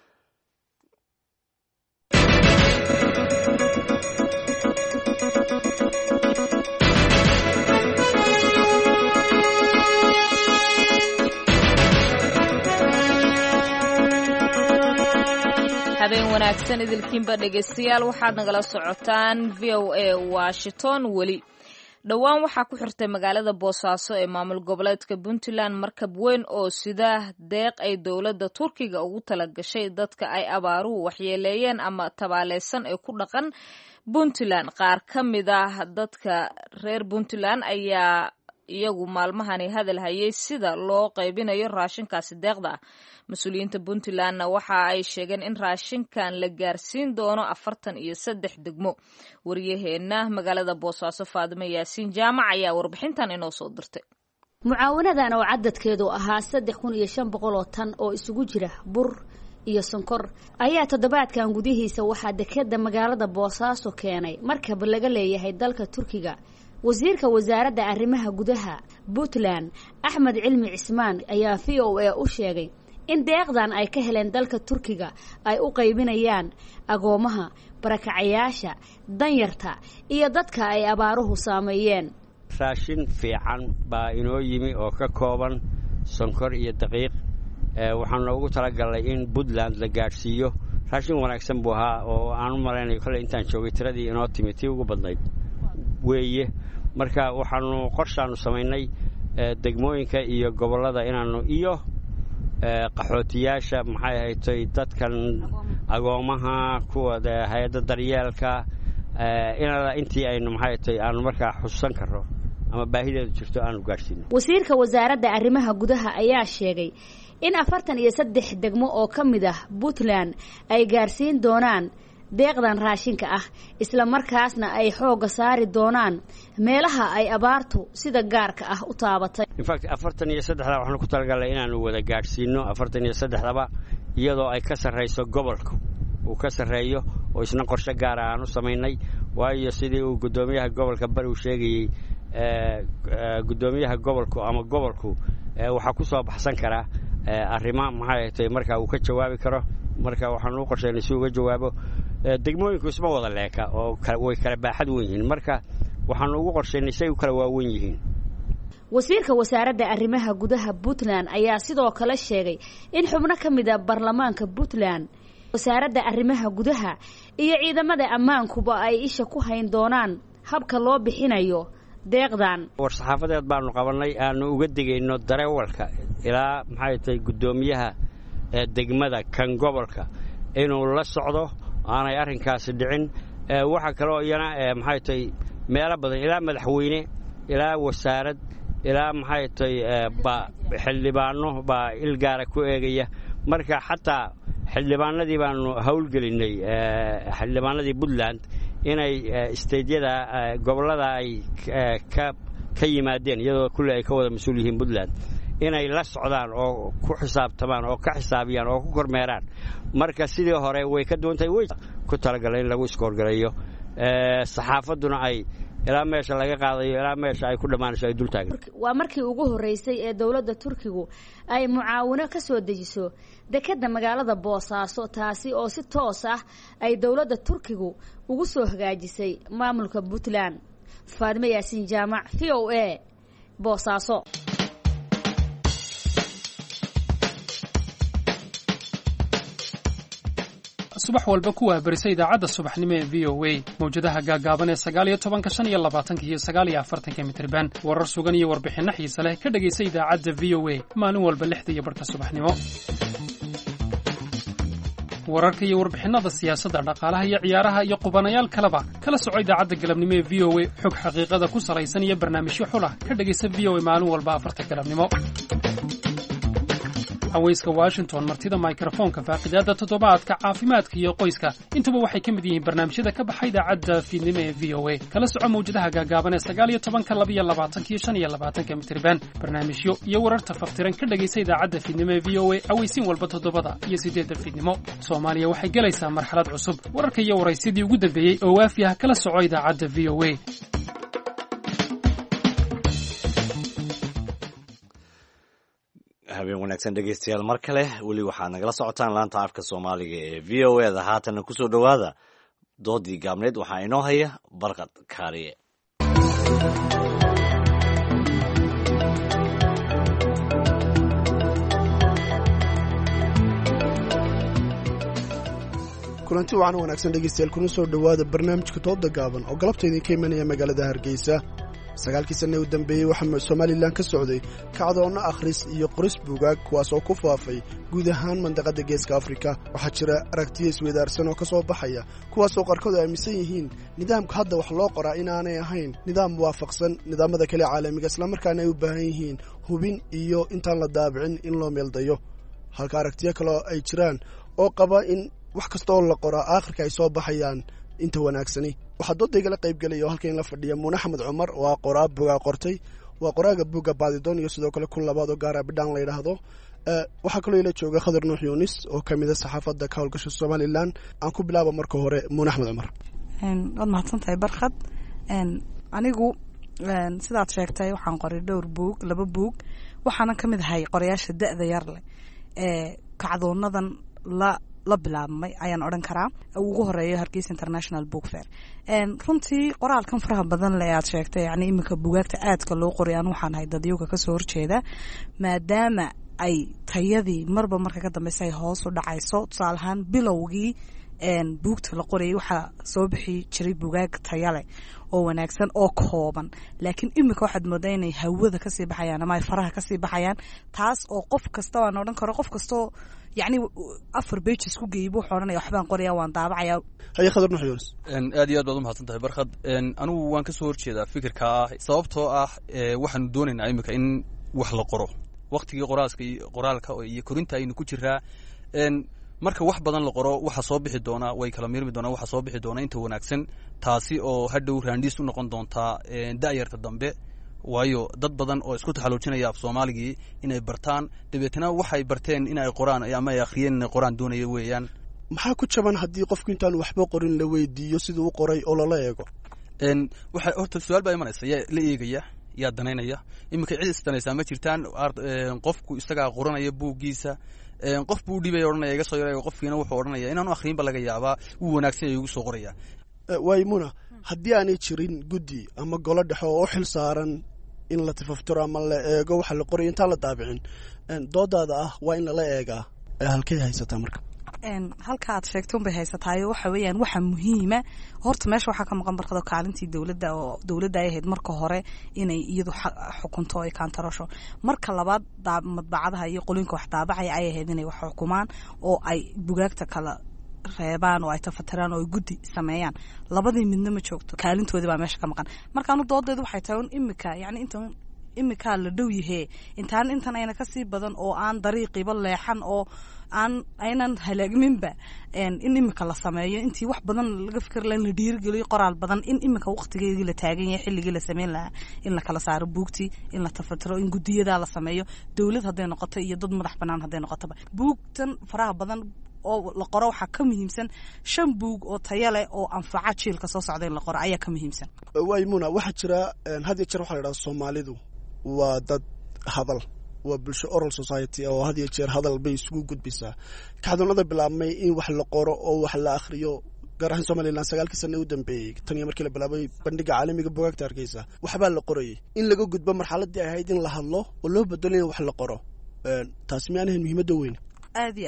habeen wanaagsan idilkiinba dhegaystayaal waxaad nagala socotaan VOA Washington. weli dhowaan waxaa ku xirtay magaalada Boosaaso ee maamul goboleedka Puntland markab weyn oo sida deeq ay dowladda Turkiga ugu talagashay dadka ay abaaruhu waxyeeleeyeen ama tabaaleysan ee ku dhaqan Puntland. qaar ka mid ah dadka reer Puntland ayaa iyagu maalmahani hadal hayay sida loo qaybinayo raashinkaasi deeqda. mas-uuliyiinta Puntlandna waxa ay sheegeen in raashinkan la gaarsiin doono 43 degmo. wariyaheenna magaalada Boosaaso Faadimo Yaasiin Jaamac ayaa warbixintan inoo soo dirtay. mucaawanadan oo cadadkeedu ahaa 3500 tan oo isugu jira bur iyo sonkor ayaa toddobaadkan gudihiisa waxaa dekeda magaalada Boosaaso keenay markab laga leeyahay dalka Turkiga. wasiirka wasaaradda arrimaha gudaha Puntland Axmed Cilmi Cismaan ayaa VOA u sheegay in deeqdan ay ka heleen dalka Turkiga ay u qaybinayaan agoomaha, barakacayaasha, danyarta iyo dadka ay abaaruhu saameeyeen. raashin fiican baa inoo yimi oo ka kooban sonkor iyo daqiiq. waxaan ugu talagalay in Puntland la gaarsiiyo raashin wanaagsan buu ahaa oo aan u malaynayo kale intaan joogay tiradii inoo timi tii ugu badnayd weeye. marka waxaanu qorshaanu samaynay degmooyinka iyo gobollada inaanu iyo qaxootiyaasha maxay ahayd dadkan agoomaha kuwa hay'adda daryeelka intii aynu maxay ahayd aanu markaa xusuusan karno ama baahideedu jirto aanu gaarsiino. wasiirka wasaaradda arrimaha gudaha ayaa sheegay in 43 degmo oo ka mid ah Puntland ay gaarsiin doonaan deeqdan raashinka ah isla markaasna ay xooga saari doonaan meelaha ay abaartu sida gaarka ah u taabatay. in fact 43 waxaan ku talagalay inaanu wada gaarsiino 43 iyadoo ay ka sareyso gobolka uu ka sareeyo oo isna qorshe gaar ah aanu samaynay. waayo sidii uu gudoomiyaha gobolka bari u sheegay gudoomiyaha gobolku ama gobolku waxa ku soo baxsan kara arrimo maxay tahay marka uu ka jawaabi karo. marka waxaan u qorsheynay si uu uga jawaabo. degmooyinku isma wada leeka oo way kala baaxad weyn yihiin. marka waxaan ugu qorsheynay say u kala waaweyn yihiin. wasiirka wasaaradda arrimaha gudaha Puntland ayaa sidoo kale sheegay in xubno ka mid ah baarlamaanka Puntland, wasaaradda arrimaha gudaha iyo ciidamada ammaankuba ay isha ku hayn doonaan habka loo bixinayo deeqdan. war-saxaafadeed baanu qabanay aanu uga digayno dareewalka ilaa maxay tahay gudoomiyaha degmada kan gobolka inuu la socdo aanay arrinkaasi dhicin. waxa kale oo iyana maxay tahay meelo badan ilaa madaxweyne ilaa wasaarad ilaa maxay tahay xildhibaano baa il gaara ku eegaya. marka xataa xildhibaanadii baanu howlgelinay xildhibaanadii Puntland inay isteydyada gobolada ay ka yimaadeen iyadoo kulli ay ka wada mas'uul yihiin Puntland inay la socdaan oo ku xisaabtamaan oo ka xisaabiyaan oo ku kormeeraan. marka sidii hore way ka duwantay way ku talagalay in lagu iskoorgalayo saxaafaduna ay ilaa meesha laga qaadayo ilaa meesha ay ku dhamaanayso ay dul taagan. waa markii ugu horeysay ee dawladda Turkigu ay mucaawino ka soo dejiso dekeda magaalada Boosaaso, taasi oo si toos ah ay dawladda Turkigu ugu soo hagaajisay maamulka Puntland. Faadimo Yaasiin Jaamac, VOA, Boosaaso. subax walba ku waabarisa idaacadda subaxnimo ee v o a mawjadaha gaagaaban ee 19, 25 iyo 49 mitirban warar sugan iyo warbixinno xiise leh ka dhegaysa idaacadda v o a maalin walba 6:00 subaxnimo. wararka iyo warbixinada siyaasadda, dhaqaalaha iyo ciyaaraha iyo qubanayaal kaleba kala soco idaacadda galabnimo ee v o a xog xaqiiqada ku salaysan iyo barnaamijyo xulah ka dhegaysa v o a maalin walba 4 galabnimo. haweyska Washington, martida microphone-ka, faaqidaada toddobaadka, caafimaadka iyo qoyska, intuba waxay ka mid yihiin barnaamijyada ka baxay idaacadda fiidnimo ee v o a. kala soco mawjadaha gaagaaban ee 19, 22 iyo 25 mitirban. barnaamijyo iyo wararta faftiran ka dhegaysa idaacadda fiidnimo ee v o a aweysiin walba 7 iyo 8 fiidnimo. Soomaaliya waxay galaysaa marxalad cusub. wararka iyo waraysidii ugu dambeeyey oo waafi ah kala soco idaacadda v o a. habeen wanaagsan dhegaystayaal mar kale weli waxaad nagala socotaan laanta afka Soomaaliga ee v o a da. haatan ku soo dhawaada doodii gaabneed waxaa inoo haya Barqad Kaariye. kulanti wacan wanaagsan dhegaystayaal kuna soo dhawaada barnaamijka dooda gaaban oo galabta idinka imanaya magaalada Hargeysa. 9 sano u dambeeyay waxaa Soomaaliland ka socday kacdoon akhris iyo qoris buugaag kuwaas oo ku faafay guud ahaan mandaqada Geeska Afrika. waxaa jira aragtiyo isweydaarsan oo ka soo baxaya kuwaas oo qarkood aaminsan yihiin nidaamka hadda wax loo qoraa inaanay ahayn nidaam waafaqsan nidaamada kale caalamiga, isla markaana ay u baahan yihiin hubin iyo intaan la daabicin in loo meeldayo. halka aragtiyo kale ay jiraan oo qaba in wax kasta oo la qoraa aakhirka ay soo baxayaan inta wanaagsani. waxaa doodayga la qayb galay oo halkan la fadhiya Muune Axmed Cumar oo qoraa buuga qortay, waa qoraaga buuga Baadidoon iyo sidoo kale kun labaad oo gaar ah bidhaan la yiraahdo. waxaa kaloo ila jooga Khadar Nuux Yunis oo kamid ah saxaafadda ka howlgasha Soomaaliland. aan ku bilaabo marka hore Muune Axmed Cumar. waad mahadsantahay Barkad. anigu sidaad sheegtay waxaan qoray dhowr buug, 2 buug, waxaana kamid ahay qorayaasha da'da yar leh ee kacdoonadan la bilaabmay ayaan odhan karaa. ugu horeeyo Hargeysa International Book Fair. runtii qoraalkan faraha badan leh aad sheegtay, yani iminka buugaagta aadka loo qoray aan waxaan hay dadyoga ka soo horjeeda, maadaama ay tayadii marba marka ka dambaysa ay hoos u dhacayso. tusaale ahaan bilowgii buugta la qorayay waxaa soo bixi jiray buugaag taya leh oo wanaagsan oo kooban, laakiin iminka waxaad moodaa inay hawada kasii baxayaan ama ay faraha kasii baxayaan, taas oo qof kasta aan odhan karo qof kastoo يعني 4 pages ku geeyay buu xoranaya waxbaan qoraya waan daabacaya. hay Khadar Nuux Yunis aad iyo aad baad u mahadsantahay Barkad. anigu waan ka soo horjeedaa fikirka sababtoo ah waxaan doonaynaa imika in wax la qoro waqtigii qoraalka iyo korinta aynu ku jiraa. marka wax badan la qoro waxa soo bixi doona way kala miirmi doona waxa soo bixi doona inta wanaagsan, taasi oo hadhow raandis u noqon doonta da'yarta dambe. waayo dad badan oo isku taxaluujinaya af Soomaaligii inay bartaan, dabeetana waxay barteen in ay qoraan ama ay akhriyeen in ay qoraan doonaya weeyaan. maxaa ku jaban haddii qofku intaan waxba qorin la weydiiyo siduu u qoray oo lala eego? waxa horta su'aal baa imanaysa, yaa la eegaya, yaa danaynaya. iminka cid isdanaysaa ma jirtaan. qofku isagaa qoranaya buuggiisa, qof buu dhibay odhanaya iga soo yaray, qofkiina wuxuu odhanaya inaanu akhriinba laga yaabaa uu wanaagsan yahay ugu soo qoraya. waymuna haddii aanay jirin guddi ama golo dhexe oo u xil saaran in la tafaftiro ama la eego waxa la qorayo intaan la daabicin, doodaada ah waa in lala eegaa. halkay haysataa marka? halka aad sheegtay un bay haysataayo waxa weeyaan waxa muhiima horta meesha waxaa ka maqan barkado kaalintii dawladda oo dawladda ay ahayd marka hore inay iyadu xukunto ay kaantarasho. marka labaad madbacadaha iyo qolinka wax daabacaya ay ahayd inay wax xukumaan oo ay bugaagta kala reebaan oo ay tafatiraan oo ay guddi sameeyaan. labadii midna ma joogto, kaalintoodii baa meesha ka maqan. markaanu doodeedu waxay tahay imika yani intan imika la dhow yahay intan ayna ka sii badan oo aan dariiqiiba leexan oo aynan halaagminba in imika la sameeyo intii wax badan laga fikir lahayn la dhiirigeliyo qoraal badan in imika waqtigeedii la taagan yahay xilligii la sameyn lahaa in la kala saaro buugtii, in la tafatiro, in gudiyadaa la sameeyo, dawlad hadday noqoto iyo dad madax bannaan hadday noqotoba. buugtan faraha badan oo la qoro waxaa ka muhiimsan 5 buug oo tayo leh oo anfaca jiilka soo socda in la qoro ayaa ka muhiimsan. waymuna waxaa jira had iyo jeer waxaa la yidhaha Soomaalidu waa dad hadal, waa bulsho oral society oo had iyo jeer hadal bay isugu gudbisaa. kacdoonada bilaabmay in wax la qoro oo wax la akhriyo gaar ahaan Soomaaliland 9 sano u dambeeyay tan iyo markii la bilaabay bandhiga caalamiga buugaagta Hargeysa waxbaa la qorayay in laga gudbo marxaladii ahayd in la hadlo oo loo bedelo in wax la qoro. taasi ma ahayn muhiimada weyn. aad iyo aad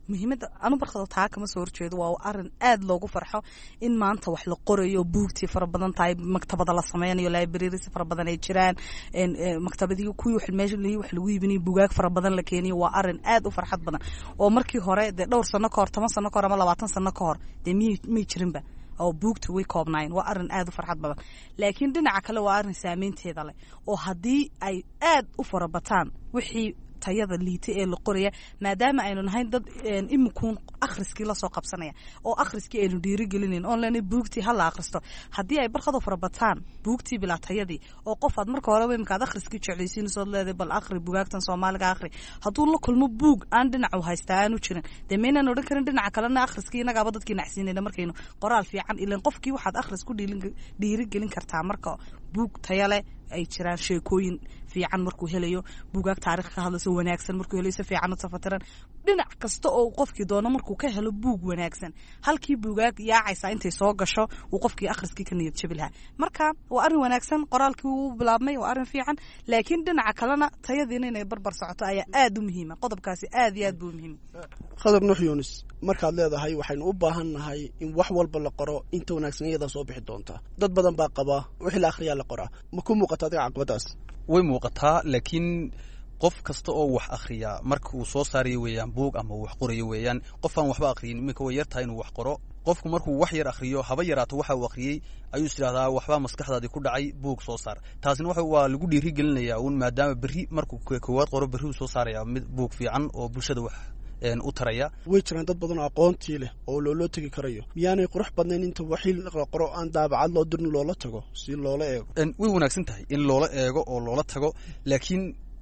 muhiimada anu barkado taa kama soo horjeedo waa arin aad loogu farxo in maanta wax la qorayo buugtii fara badan tahay maktabada la sameynayo libraries fara badan ay jiraan maktabadii kuwii wax meesha wax lagu iibinayo buugaag fara badan la keeniyo waa arin aad u farxad badan oo markii hore de dhowr sano ka hor 10 sano ka hor ama 20 sano ka hor de mi jirinba oo buugta way koobnaayeen waa arin aad u farxad badan laakiin dhinaca kale waa arin saameynteeda leh oo haddii ay aad u farabataan wixii tayada liita ee la qoraya maadaama aynu nahay dad imikuun akhriskii la soo qabsanaya oo akhriskii aynu dhiirigelinayn online buugtii hala akhristo haddii ay barkado farabataan buugtii bilaa tayadii oo qof aad marka hore imikaad akhriskii jeclaysiinayso leedahay bal akhri buugaagtan Soomaaliga akhri hadduu la kulmo buug aan dhinacu haystaa aanu jirin dee meynaan odhan karin dhinaca kalena akhriskii inagaaba dadkii nacsiinayna markaynu qoraal fiican ilaan qofkii waxaad akhris ku dhiirigelin kartaa marka buug taya leh ay jiraan sheekooyin fiican markuu helayo buugaag taariikh ka hadlayso wanaagsan markuu helayo si fiican u tafatiran dhinac kasta oo qofkii doono markuu ka helo buug wanaagsan halkii buugaag yaacaysa intay soo gasho uu qofkii akhriskii ka niyad jabi lahaa marka waa arin wanaagsan qoraalkii uu bilaabmay waa arin fiican laakiin dhinaca kalena tayadiina inay barbar socoto ayaa aad u muhiima qodobkaasi aad iyo aad buu muhiim Khadar Nuux Yuunus markaad leedahay waxaynu u baahannahay in wax walba la qoro inta wanaagsan iyada soo bixi doonta dad badan baa qaba wixii la akhriyaa la qoraa ma ku muuqataa caqabadaas way muuqataa laakiin qof kasta oo wax akhriya marka uu soo saarayo weeyaan buug ama wax qorayo weeyaan qof aan waxba akhriyin iminka way yartahay inuu wax qoro qofku markuu wax yar akhriyo haba yaraato waxa uu akhriyay ayuu isdhaahdaa waxba maskaxdaadii ku dhacay buug soo saar taasina waa lagu dhiirigelinayaa uun maadaama berri markuu koowaad qoro berri uu soo saaraya mid buug fiican oo bulshada wax u taraya way jiraan dad badan oo aqoontii leh oo loo tagi karayo miyaanay qurux badnayn inta waxii la qoro aan daabacad loo dirin loola tago si loola eego way wanaagsan tahay in loola eego oo loola tago laakiin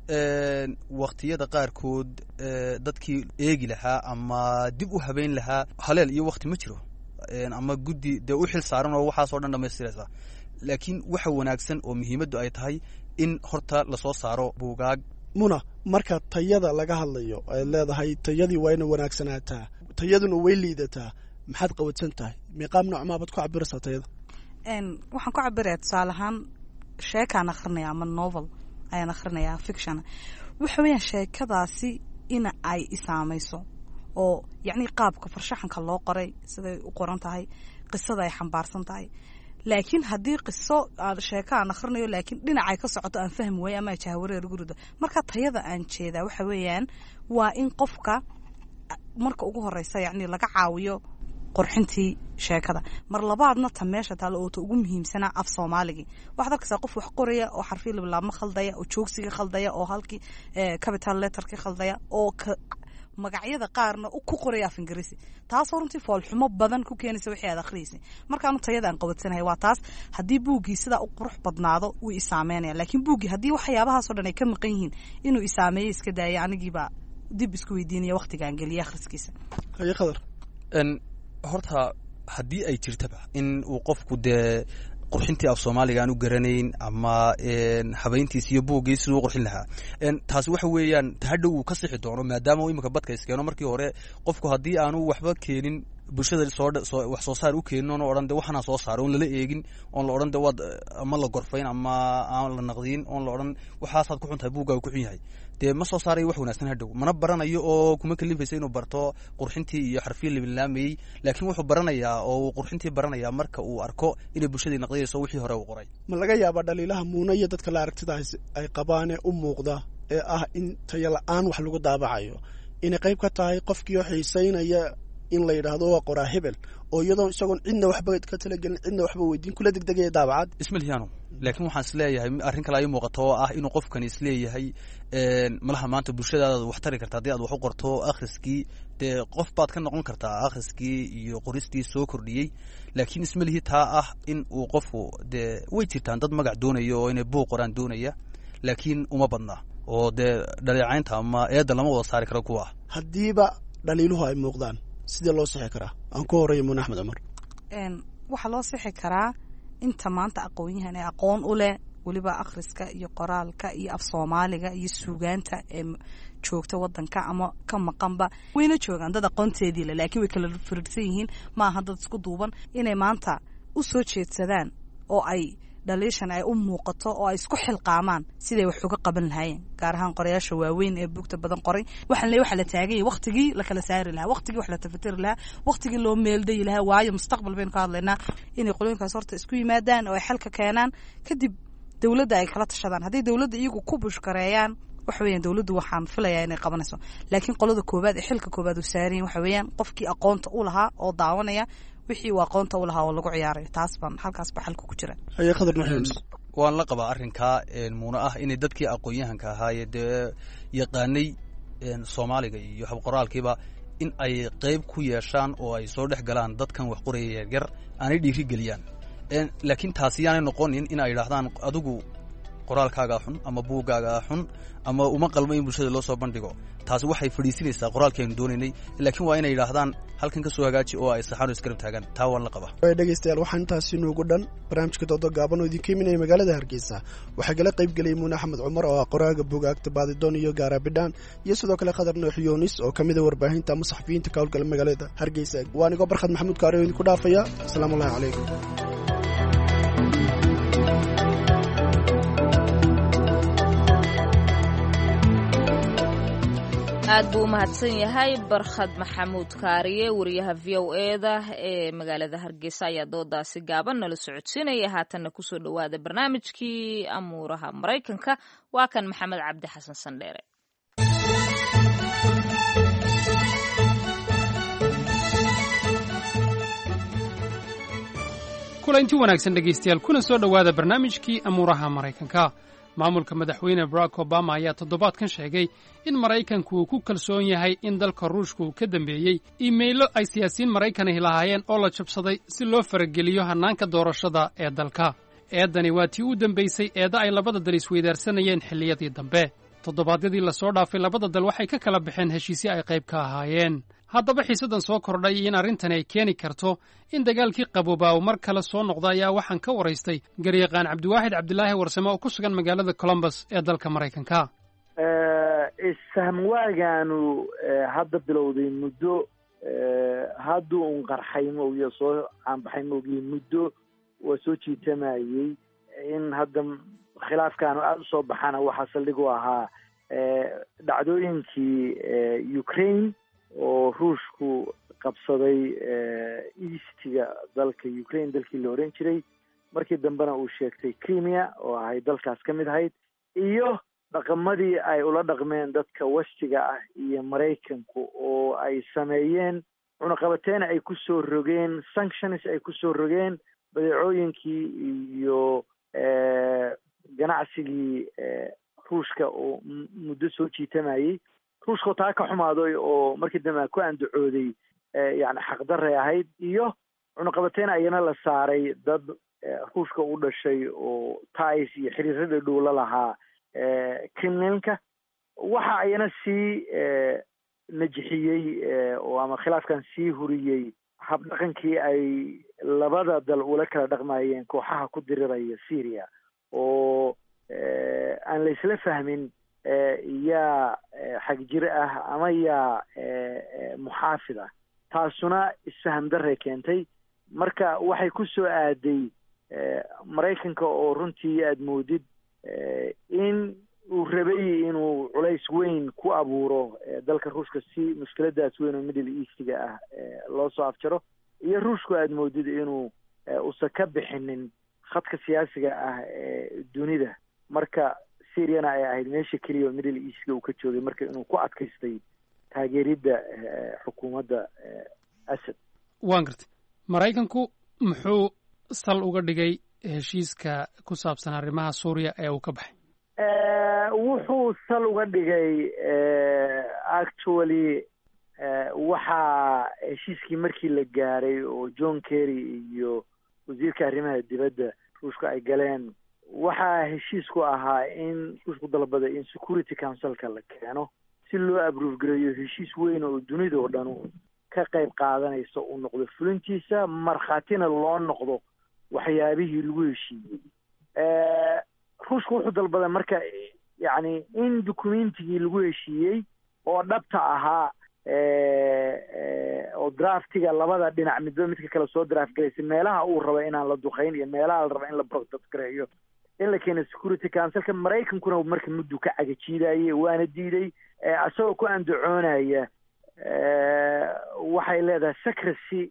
waqtiyada qaarkood dadkii eegi lahaa ama dib u habeyn lahaa haleel iyo waqti ma jiro ama guddi dee u xil saaran oo waxaasoo dhan dhammaystiraysa laakiin waxa wanaagsan oo muhiimaddu ay tahay in horta lasoo saaro buugaag muna marka tayada laga hadlayo ay leedahay tayadii waa inay wanaagsanaataa tayaduna way liidataa maxaad qawadsan tahay miiqaam nooc ma baad ku cabiraysaa tayada waxaan ku cabiraya tusaale ahaan sheekaan akhrinaya ama novel ayaan akhrinayaa fiction waxa weeyaan sheekadaasi in ay isaamayso oo yacni qaabka farshaxanka loo qoray siday u qoran tahay qisada ay xambaarsan tahay laakiin haddii qiso aan sheeko aan akhrinayo laakiin dhinacay ka socoto aan fahmi waayo ama jahwareer ugu rido marka tayada aan jeedaa waxa weeyaan waa in qofka marka ugu horeysa yacni laga caawiyo qorxintii sheekada mar labaadna ta meesha taalo oo ta ugu muhiimsanaa af Soomaaligii waxaad arkaysaa qof wax qoraya oo xarfi laabma khaldaya oo joogsiga khaldaya oo halkii capital letterka khaldaya oo magacyada qaarna ku qoraya af Ingiriisi taas runtii foolxumo badan ku keenaysa wixii aad akhriisay markaanu tayada aan qabadsanahay waa taas haddii buuggii sida u qurux badnaado uu isaameynaya laakiin buuggii haddii waxyaabahaas oo dhan ay ka maqan yihiin inuu isaameeyo iska daaya anigiiba dib isku weydiinaya waqtigaan geliya akhriskiisa haye Khadar horta haddii ay jirtaba in uu qofku dee qurxintii af Soomaaliga aan u garanayn ama habeyntiisa iyo buuggii sidoo qurxin lahaa taasi waxa weeyaan tahadhow uu ka sixi doono maadaama uu imika badka iskeeno markii hore qofku haddii aanu waxba keenin bulshada wax soo saar u keenin oo odhan de waxana soo saar oo la eegin oo la odhan de wad ama la gorfayn ama aan la naqdiin oo la odhan waxaasaad ku xuntahay buugga ku xun yahay dee ma soo saarayo wax wanaagsan hadhow mana baranayo oo kuma kalifaysa inuu barto qurxintii iyo xarfii labilaamayey laakiin wuxuu baranayaa oo qurxintii baranayaa marka uu arko inay bulshadii naqdiyayso wixii hore uu qoray ma laga yaabaa dhaliilaha muuna iyo dadka la aragtidaas ay qabaane u muuqda ee ah in tayo la'aan wax lagu daabacayo inay qayb ka tahay qofkii oo xiisaynaya in la yidhaahdo waa qoraa hebel oo iyadoo isagoon cidna waxba ka talagelin cidna waxba weydiin kula degdegaya daabacad ismalihiano laakiin waxaan isleeyahay arrin kale ay muuqato oo ah inuu qofkani isleeyahay malaha maanta bulshadaada wax tari karta haddii aad wax u qorto akhriskii dee qof baad ka noqon kartaa akhriskii iyo qoristii soo kordhiyey laakiin ismalihi taa ah in uu qofku dee way jirtaan dad magac doonaya oo inay buuq qoraan doonaya laakiin uma badna oo dee dhaleecaynta ama eedda lama wada saari karo kuwa haddiiba dhaliiluhu ay muuqdaan sidee loo sixi karaa aan ku horeeyo muun axmed cumar waxaa loo sixi karaa inta maanta aqoon-yahan ee aqoon u leh weliba akhriska iyo qoraalka iyo af Soomaaliga iyo suugaanta ee joogta wadanka ama ka maqanba wayna joogaan dad aqoonteedii leh laakiin way kala firirsan yihiin ma aha dad isku duuban inay maanta u soo jeedsadaan oo ay dhaliishan ay u muuqato oo ay isku xilqaamaan siday wax uga qaban lahaayeen gaar ahaan qorayaasha waaweyn ee buugta badan qoray waxaan leeyahay waxa la taagay waqtigii la kala saari lahaa waqtigii wax la tafatiri lahaa waqtigii loo meelday lahaa waayo mustaqbal baynu ka hadlaynaa inay qolooyinkaas horta isku yimaadaan oo ay xalka keenaan kadib dawladda ay kala tashadaan haddii dawladda iyagu ku bushkareeyaan waxa weeyaan dawladdu waxaan filayaa inay qabanayso laakiin qolada koobaad ee xilka koobaad uu saaran waxa weeyaan qofkii aqoonta u lahaa oo daawanaya wixii uu aqoonta u lahaa oo lagu ciyaarayo taas baan halkaas ba xalka ku jira waan la qabaa arrinkaa muuna ah inay dadkii aqoon-yahanka ahaayee dee yaqaanay soomaaliga iyo habqoraalkiiba in ay qayb ku yeeshaan oo ay soo dhex galaan dadkan wax qoraya yaryar aanay dhiiri geliyaan laakiin taasi yaanay noqonin in ay yidhaahdaan adigu qoraalkaagaa xun ama buuggaagaa xun ama uma qalmo in bulshada loo soo bandhigo taasi waxay fadhiisinaysaa qoraalkii aynu doonaynay laakiin waa inay yidhaahdaan halkan ka soo hagaaji oo ay saxaan oo iskarab taagaan taa waan la qabaa dhegeystayaal waxaa intaasi noogu dhan barnaamijka dooda gaaban oo idinka iminaya magaalada hargeysa waxaa kala qayb geliyay muune axmed cumar oo ah qoraaga buugaagta baadidoon iyo gaarabidhaan iyo sidoo kale khadar noox yoonis oo ka mid a warbaahinta ama saxafiyiinta ka howlgala magaalada hargeysa waa anigoo barkhad maxamuud kaari oo idinku dhaafaya asalaamu allahi calaykum aad buu u mahadsan yahay barkhad maxamuud kaariye wariyaha v o eda ee magaalada hargeysa ayaa doodaasi gaaban nala socodsiinaya haatanna kusoo dhowaada barnaamijkii amuuraha maraykanka waa kan maxamed cabdi xasan sandheere kulanti wanaagsan dhegaystayaal kuna soo dhowaada barnaamijkii amuuraha maraykanka maamulka madaxweyne barack obama ayaa toddobaadkan sheegay in maraykanku uu ku kalsoon yahay in dalka ruushka uu ka dambeeyey iimaylo ay siyaasiyiin maraykanahi lahaayeen oo la jabsaday si loo farageliyo hannaanka doorashada ee dalka eeddani waa tii u dambaysay eedda ay labada dal isweydaarsanayeen xilliyadii dambe toddobaadyadii lasoo dhaafay labada dal waxay ka kala baxeen heshiisyo ay qayb ka ahaayeen haddaba xiisaddan soo kordhay in arrintani ay keeni karto in dagaalkii qaboobaa uu mar kale soo noqda ayaa waxaan ka waraystay garyaqaan cabdiwaaxid cabdilaahi warsame oo ku sugan magaalada colombus ee dalka maraykanka isfahmwaagaanu hadda bilowday muddo hadduu un qarxay moogiyo soo caanbaxay moogiyo muddo waa soo jiitamayey in hadda khilaafkaanu aada usoo baxana waxaa saldhig u ahaa dhacdooyinkii ukraine oo ruushku qabsaday eastiga dalka ukraine dalkii la oran jiray markii dambena uu sheegtay crimea oo ahay dalkaas ka mid ahayd iyo dhaqamadii ay ula dhaqmeen dadka westiga ah iyo maraykanku oo ay sameeyeen cunaqabateyn ay ku soo rogeen sanctions ay ku soo rogeen badeecooyinkii iyo ganacsigii ruushka oo muddo soo jiitamayey ruushkao taa ka xumaaday oo markii dambe ku andacooday yani xaqdarray ahayd iyo cunaqabateyn ayana la saaray dad ruushka u dhashay oo tais iyo xiriirada dhow la lahaa kremlinka waxa ayana sii najixiyey oo ama khilaafkan sii huriyey habdhaqankii ay labada dal ula kala dhaqmayeen kooxaha ku diriraya syria oo aan la isla fahmin yaa xag jir ah ama yaa muxaafid ah taasuna isfaham darray keentay marka waxay ku soo aaday maraykanka oo runtii aada moodid in uu rabay inuu culays weyn ku abuuro dalka ruushka si mushkiladaas weyn oo middle eastiga ah loo soo afjaro iyo ruushku aada moodid inuu usan ka bixinin khadka siyaasiga ah ee dunida marka syriana ay ahayd meesha keliya oo middle eastiga uu ka joogay marka inuu ku adkaystay taageeridda xukuumadda asad waan gartay maraykanku muxuu sal uga dhigay heshiiska ku saabsan arrimaha suuriya ee uu ka baxay wuxuu sal uga dhigay actually waxaa heshiiskii markii la gaaray oo john kerry iyo wasiirka arrimaha dibadda ruushka ay galeen waxaa heshiisku ahaa in ruushku dalbada in security councilka la keeno si loo abruuf gareeyo heshiis weyn oo dunida oo dhan ka qayb qaadanaysa uu noqdo fulintiisa markhaatina loo noqdo waxyaabihii lagu heshiiyey ruushku wuxuu dalbaday marka yacni in documentigii lagu heshiiyey oo dhabta ahaa oo draftiga labada dhinac midba midka kale soo draft galaysa meelaha uu raba inaan la duqeyn iyo meelaha la raba in la protect gareeyo in la keeno security councilka maraykankuna marka muddu ka cagajiidayay waana diiday asagoo ku andacoonaya waxay leedahay secrecy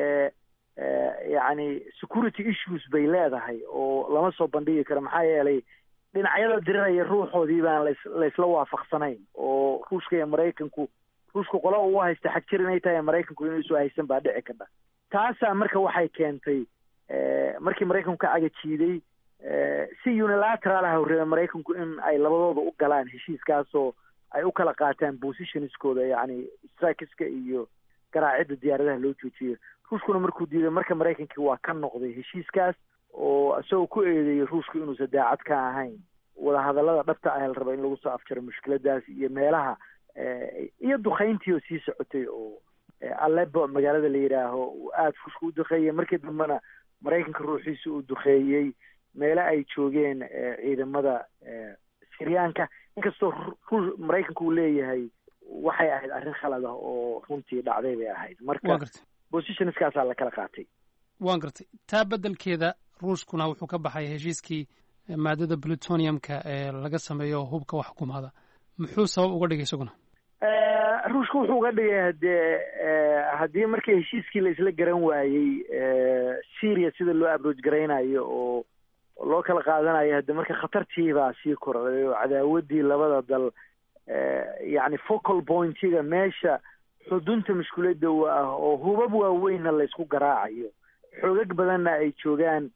yani security issues bay leedahay oo lama soo bandhigi karo maxaa yeelay dhinacyada diriraya ruuxoodii baan laysla waafaqsanayn oo ruushka iyo maraykanku ruushka qola uu haysta xag jir inay tahay maraykanku inuu isu haysan baa dhici karta taasaa marka waxay keentay markii maraykanku ka cagajiiday si unilateral ah reeba maraykanku in ay labadooda u galaan heshiiskaasoo ay u kala qaataan positionskooda yani strikeska iyo garaacidda diyaaradaha loo joojiyo ruushkuna markuu diiday marka maraykankii waa ka noqday heshiiskaas oo isagoo ku eedeeyay ruushku inuusan daacad ka ahayn wadahadallada dhabta ah la raba in lagu soo afjaro mushkiladaas iyo meelaha iyo duqayntii oo sii socotay oo Aleppo magaalada la yidhaaho aada ruushka u duqeeyey markii dambena maraykanka ruuxiisa uu duqeeyey meelo ay joogeen ciidamada Siryaanka inkastoo maraykanku uu leeyahay waxay ahayd arrin khalad ah oo runtii dhacday bay ahayd marka positionskaasaa la kala qaatay waan gartay taa beddelkeeda ruushkuna wuxuu ka baxay heshiiskii maadada plutoniumka ee laga sameeyo hubka wax xukumaada muxuu sabab uga dhigay isaguna ruushka wuxuu uga dhigay haddii markii heshiiskii la isla garan waayey Syria sida loo approach garaynayo oo loo kala qaadanayo hadda marka khatartii baa sii korodhay oo cadaawadii labada dal yani focal pointiga meesha xudunta mushkiladda ah oo hubab waaweynna la isku garaacayo xoogag badanna ay joogaan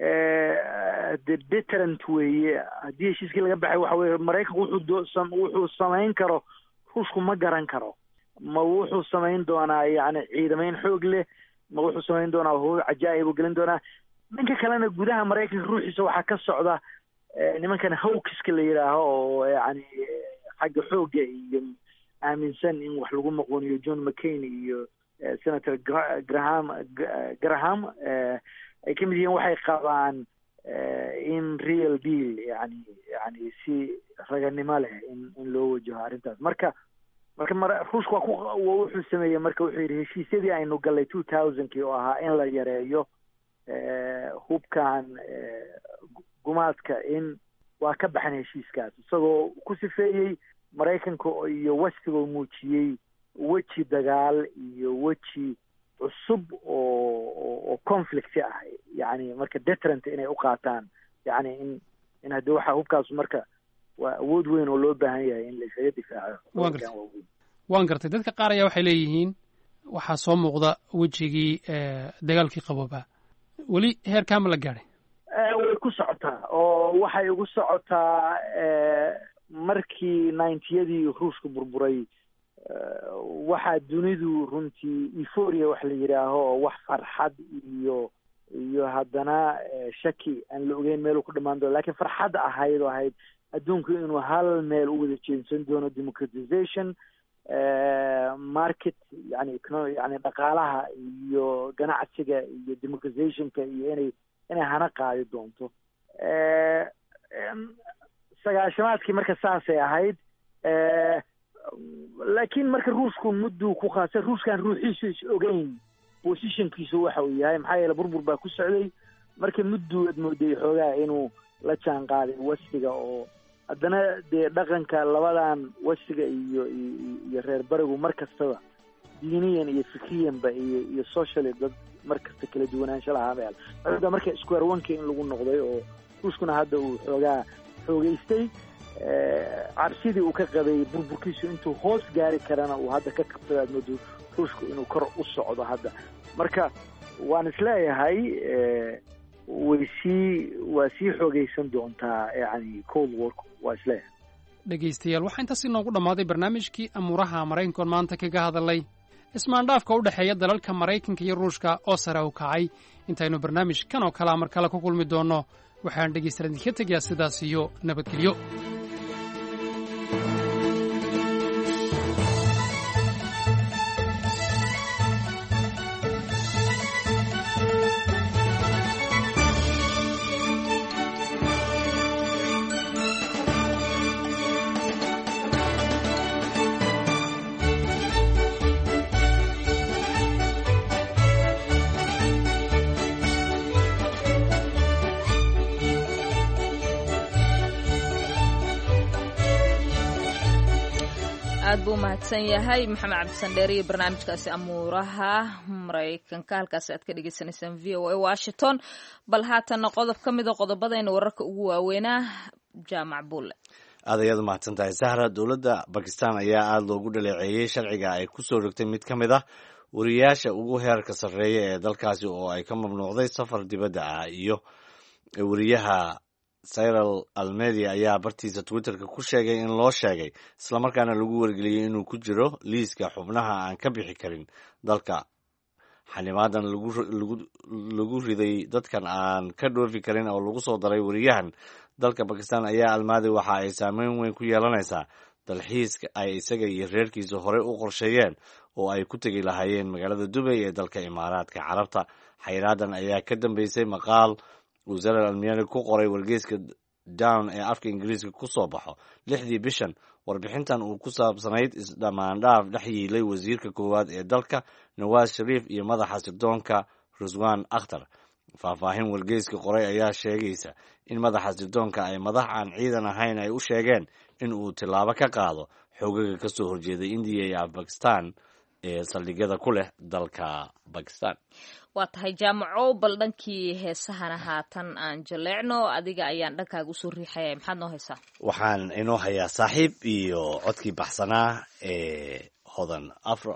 deterrent weeye haddii heshiiskii laga baxay waxa weye maraykanku wuxuu samayn karo ruushku ma garan karo ma wuxuu samayn doonaa yani ciidamayn xoog leh ma wuxuu samayn doonaa hubab cajaa'ib u gelin doonaa dhanka kalena gudaha maraykanka ruuxiisa waxaa ka socda nimankan hawkiska la yidhaaho oo yani xagga xoogga iyo aaminsan in wax lagu maqooniyo John McCain iyo senator Graham ay ka mid yihiin waxay qabaan in real deal yani si raganimo leh in loo wajaho arrintaas marka ruushka wuxuu sameeyey marka wuxuu yidhi heshiisyadii aynu gallay 2000kii oo ahaa in la yareeyo hubkan gumaadka in waa ka baxan heshiiskaas isagoo ku sifeeyey maraykanka iyo westigoo muujiyey weji dagaal iyo weji cusub oo conflict ah yani marka deterrent inay u qaataan yani in haddii waxa hubkaas marka waa awood weyn oo loo baahan yahay in la isaga difaaco waan gartay dadka qaar ayaa waxay leeyihiin waxaa soo muuqda wejigii dagaalkii qaboobaa weli heerkaa ma la gaadhay way ku socotaa oo waxay ugu socotaa markii 90yadii ruushka burburay waxaa dunidu runtii euphoria wax la yidhaaho oo wax farxad iyo haddana shaki aan la ogeyn meel uu ku dhamaan doono lakiin farxad ahayd oo ahayd adduunku inuu hal meel u wada jeensan doono democratization market yani dhaqaalaha iyo ganacsiga iyo democratizationka iyo inay hana qaadi doonto sagaashamaadkii marka saasay ahayd laakiin marka ruushku mudduu ku qaasay ruushkan ruuxiisu is ogeyn positionkiisu waxa uu yahay maxaa yeele burbur baa ku socday marka mudduu ad mooday xoogaa inuu la jaan qaaday westiga oo haddana dee dhaqanka labadan westiga iyo reer barigu mar kastaba diiniyan iyo fikriyanba iyo socially dad mar kasta kala duwanaansho lahaa marka square one-ka in lagu noqday oo ruushkuna hadda uu xoogaa xoogeystay cabsidii uu ka qabay burburkiisu intuu hoos gaari karana uu hadda ka qabtay aad moodo ruushku inuu kor u socdo hadda marka waan isleeyahay waa sii xoogaysan doontaa yani cold war waa isleeyahay dhegaystayaal waxaa intaas inoogu dhammaaday barnaamijkii amuuraha maraykankoon maanta kaga hadalay ismaandhaafka u dhexeeya dalalka maraykanka iyo ruushka oo sare u kacay intaynu barnaamijkan oo kalea mar kale ku kulmi doonno waxaan dhegaystayaal idinka tegayaa sidaas iyo nabadgelyo aad buu mahadsan yahay maxamed cabdisandheere iyo barnaamijkaasi amuuraha maraykanka halkaasi aad ka dhagaysanaysaan v o a washington bal haatana qodob ka mida qodobadayna wararka ugu waaweynaa jaamac bulle aad ayaad u mahadsan tahay sahra dowladda bakistan ayaa aada loogu dhaleeceeyey sharciga ay ku soo rogtay mid ka mid ah wariyaasha ugu heerka sarreeya ee dalkaasi oo ay ka mamnuucday safar dibadda ah iyo wariyaha Cyril Almedia ayaa bartiisa Twitterka ku sheegay in loo sheegay islamarkaana lagu wargeliyey inuu ku jiro liiska xubnaha aan ka bixi karin dalka xanimaadan lagu riday dadkan aan ka dhoofi karin oo lagu soo daray wariyahan dalka Pakistan ayaa Almadi waxa ay saameyn weyn ku yeelanaysaa dalxiiska ay isaga iyo reerkiisa hore u qorsheeyeen oo ay ku tegi lahaayeen magaalada Dubai ee dalka Imaaraadka Carabta xayraadan ayaa ka dambeysay maqaal Cyril Almedia ku qoray wargeyska Dawn ee afka Ingiriiska ku soo baxo 6dii bishan warbixintan uu ku saabsanayd isdhamaandhaaf dhex yiilay wasiirka koowaad ee dalka Nawaz Sharif iyo madaxa sirdoonka Ruswan Akhtar faahfaahin wargeyska qoray ayaa sheegaysa in madaxa sirdoonka ay madax aan ciidan ahayn ay u sheegeen in uu tilaabo ka qaado xogaga ka soo horjeeday India iyo Pakistan ee saldhigyada ku leh dalka Pakistan waa tahay jaamaco bal dhankii heesahana haatan aan jaleecno adiga ayaan dhankaaga usoo riixaya maxaad noo haysaa waxaan inoo hayaa saaxiib iyo codkii baxsanaa ee hodan afro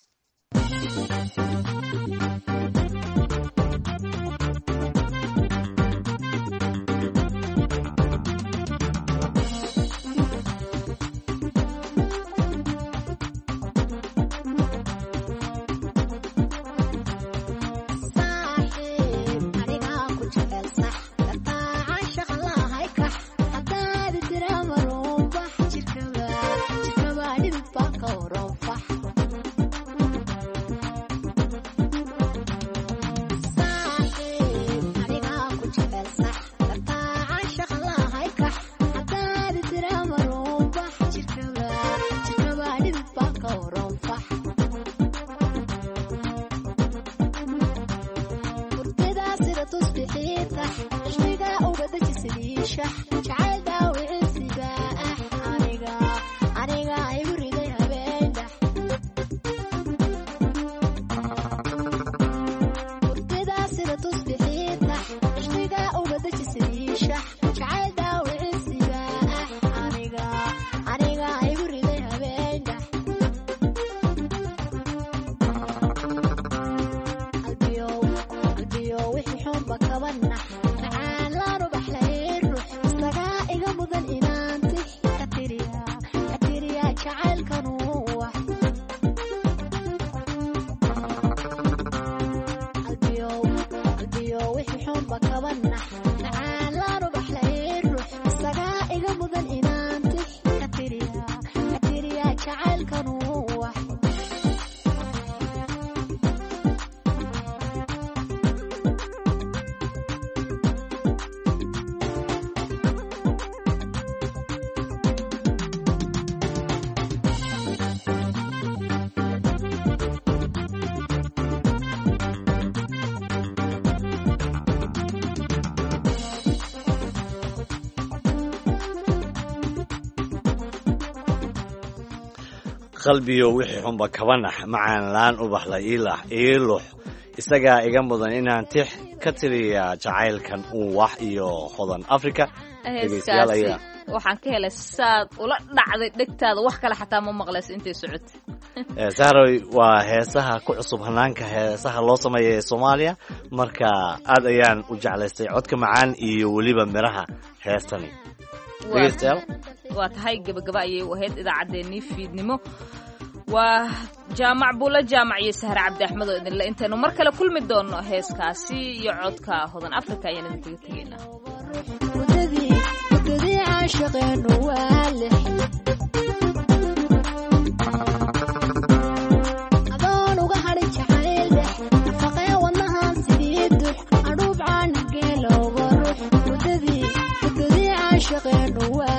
qalbiyo wixii xunba kabanax macaan laan u baxla iilux isagaa iga mudan inaan tix ka tiriya jacaylkan uu wax iyo hodan Afrika waxaan ka helay saad ula dhacday dhegtaada wax kale xataa ma maqlays intay socotay sahroy waa heesaha ku cusub hanaanka heesaha loo sameeyay Soomaaliya marka aad ayaan u jeclaystay codka macaan iyo waliba miraha heestani waa tahay gabagaba ayay u ahayd idaacaddeenii fiidnimo waa jaamac buula jaamac iyo sahre cabdi axmed oo idinle intaynu mar kale kulmi doonno heeskaasi iyo codka hodan Afrika ayaan idinkaga tegaynaa mudadii caashaqeenu waa lix adoon uga hadhin jacayl dhex nafaqee wadnahaan sidii dux adhuub caana geelooga rux mudadii caashaqeenu waa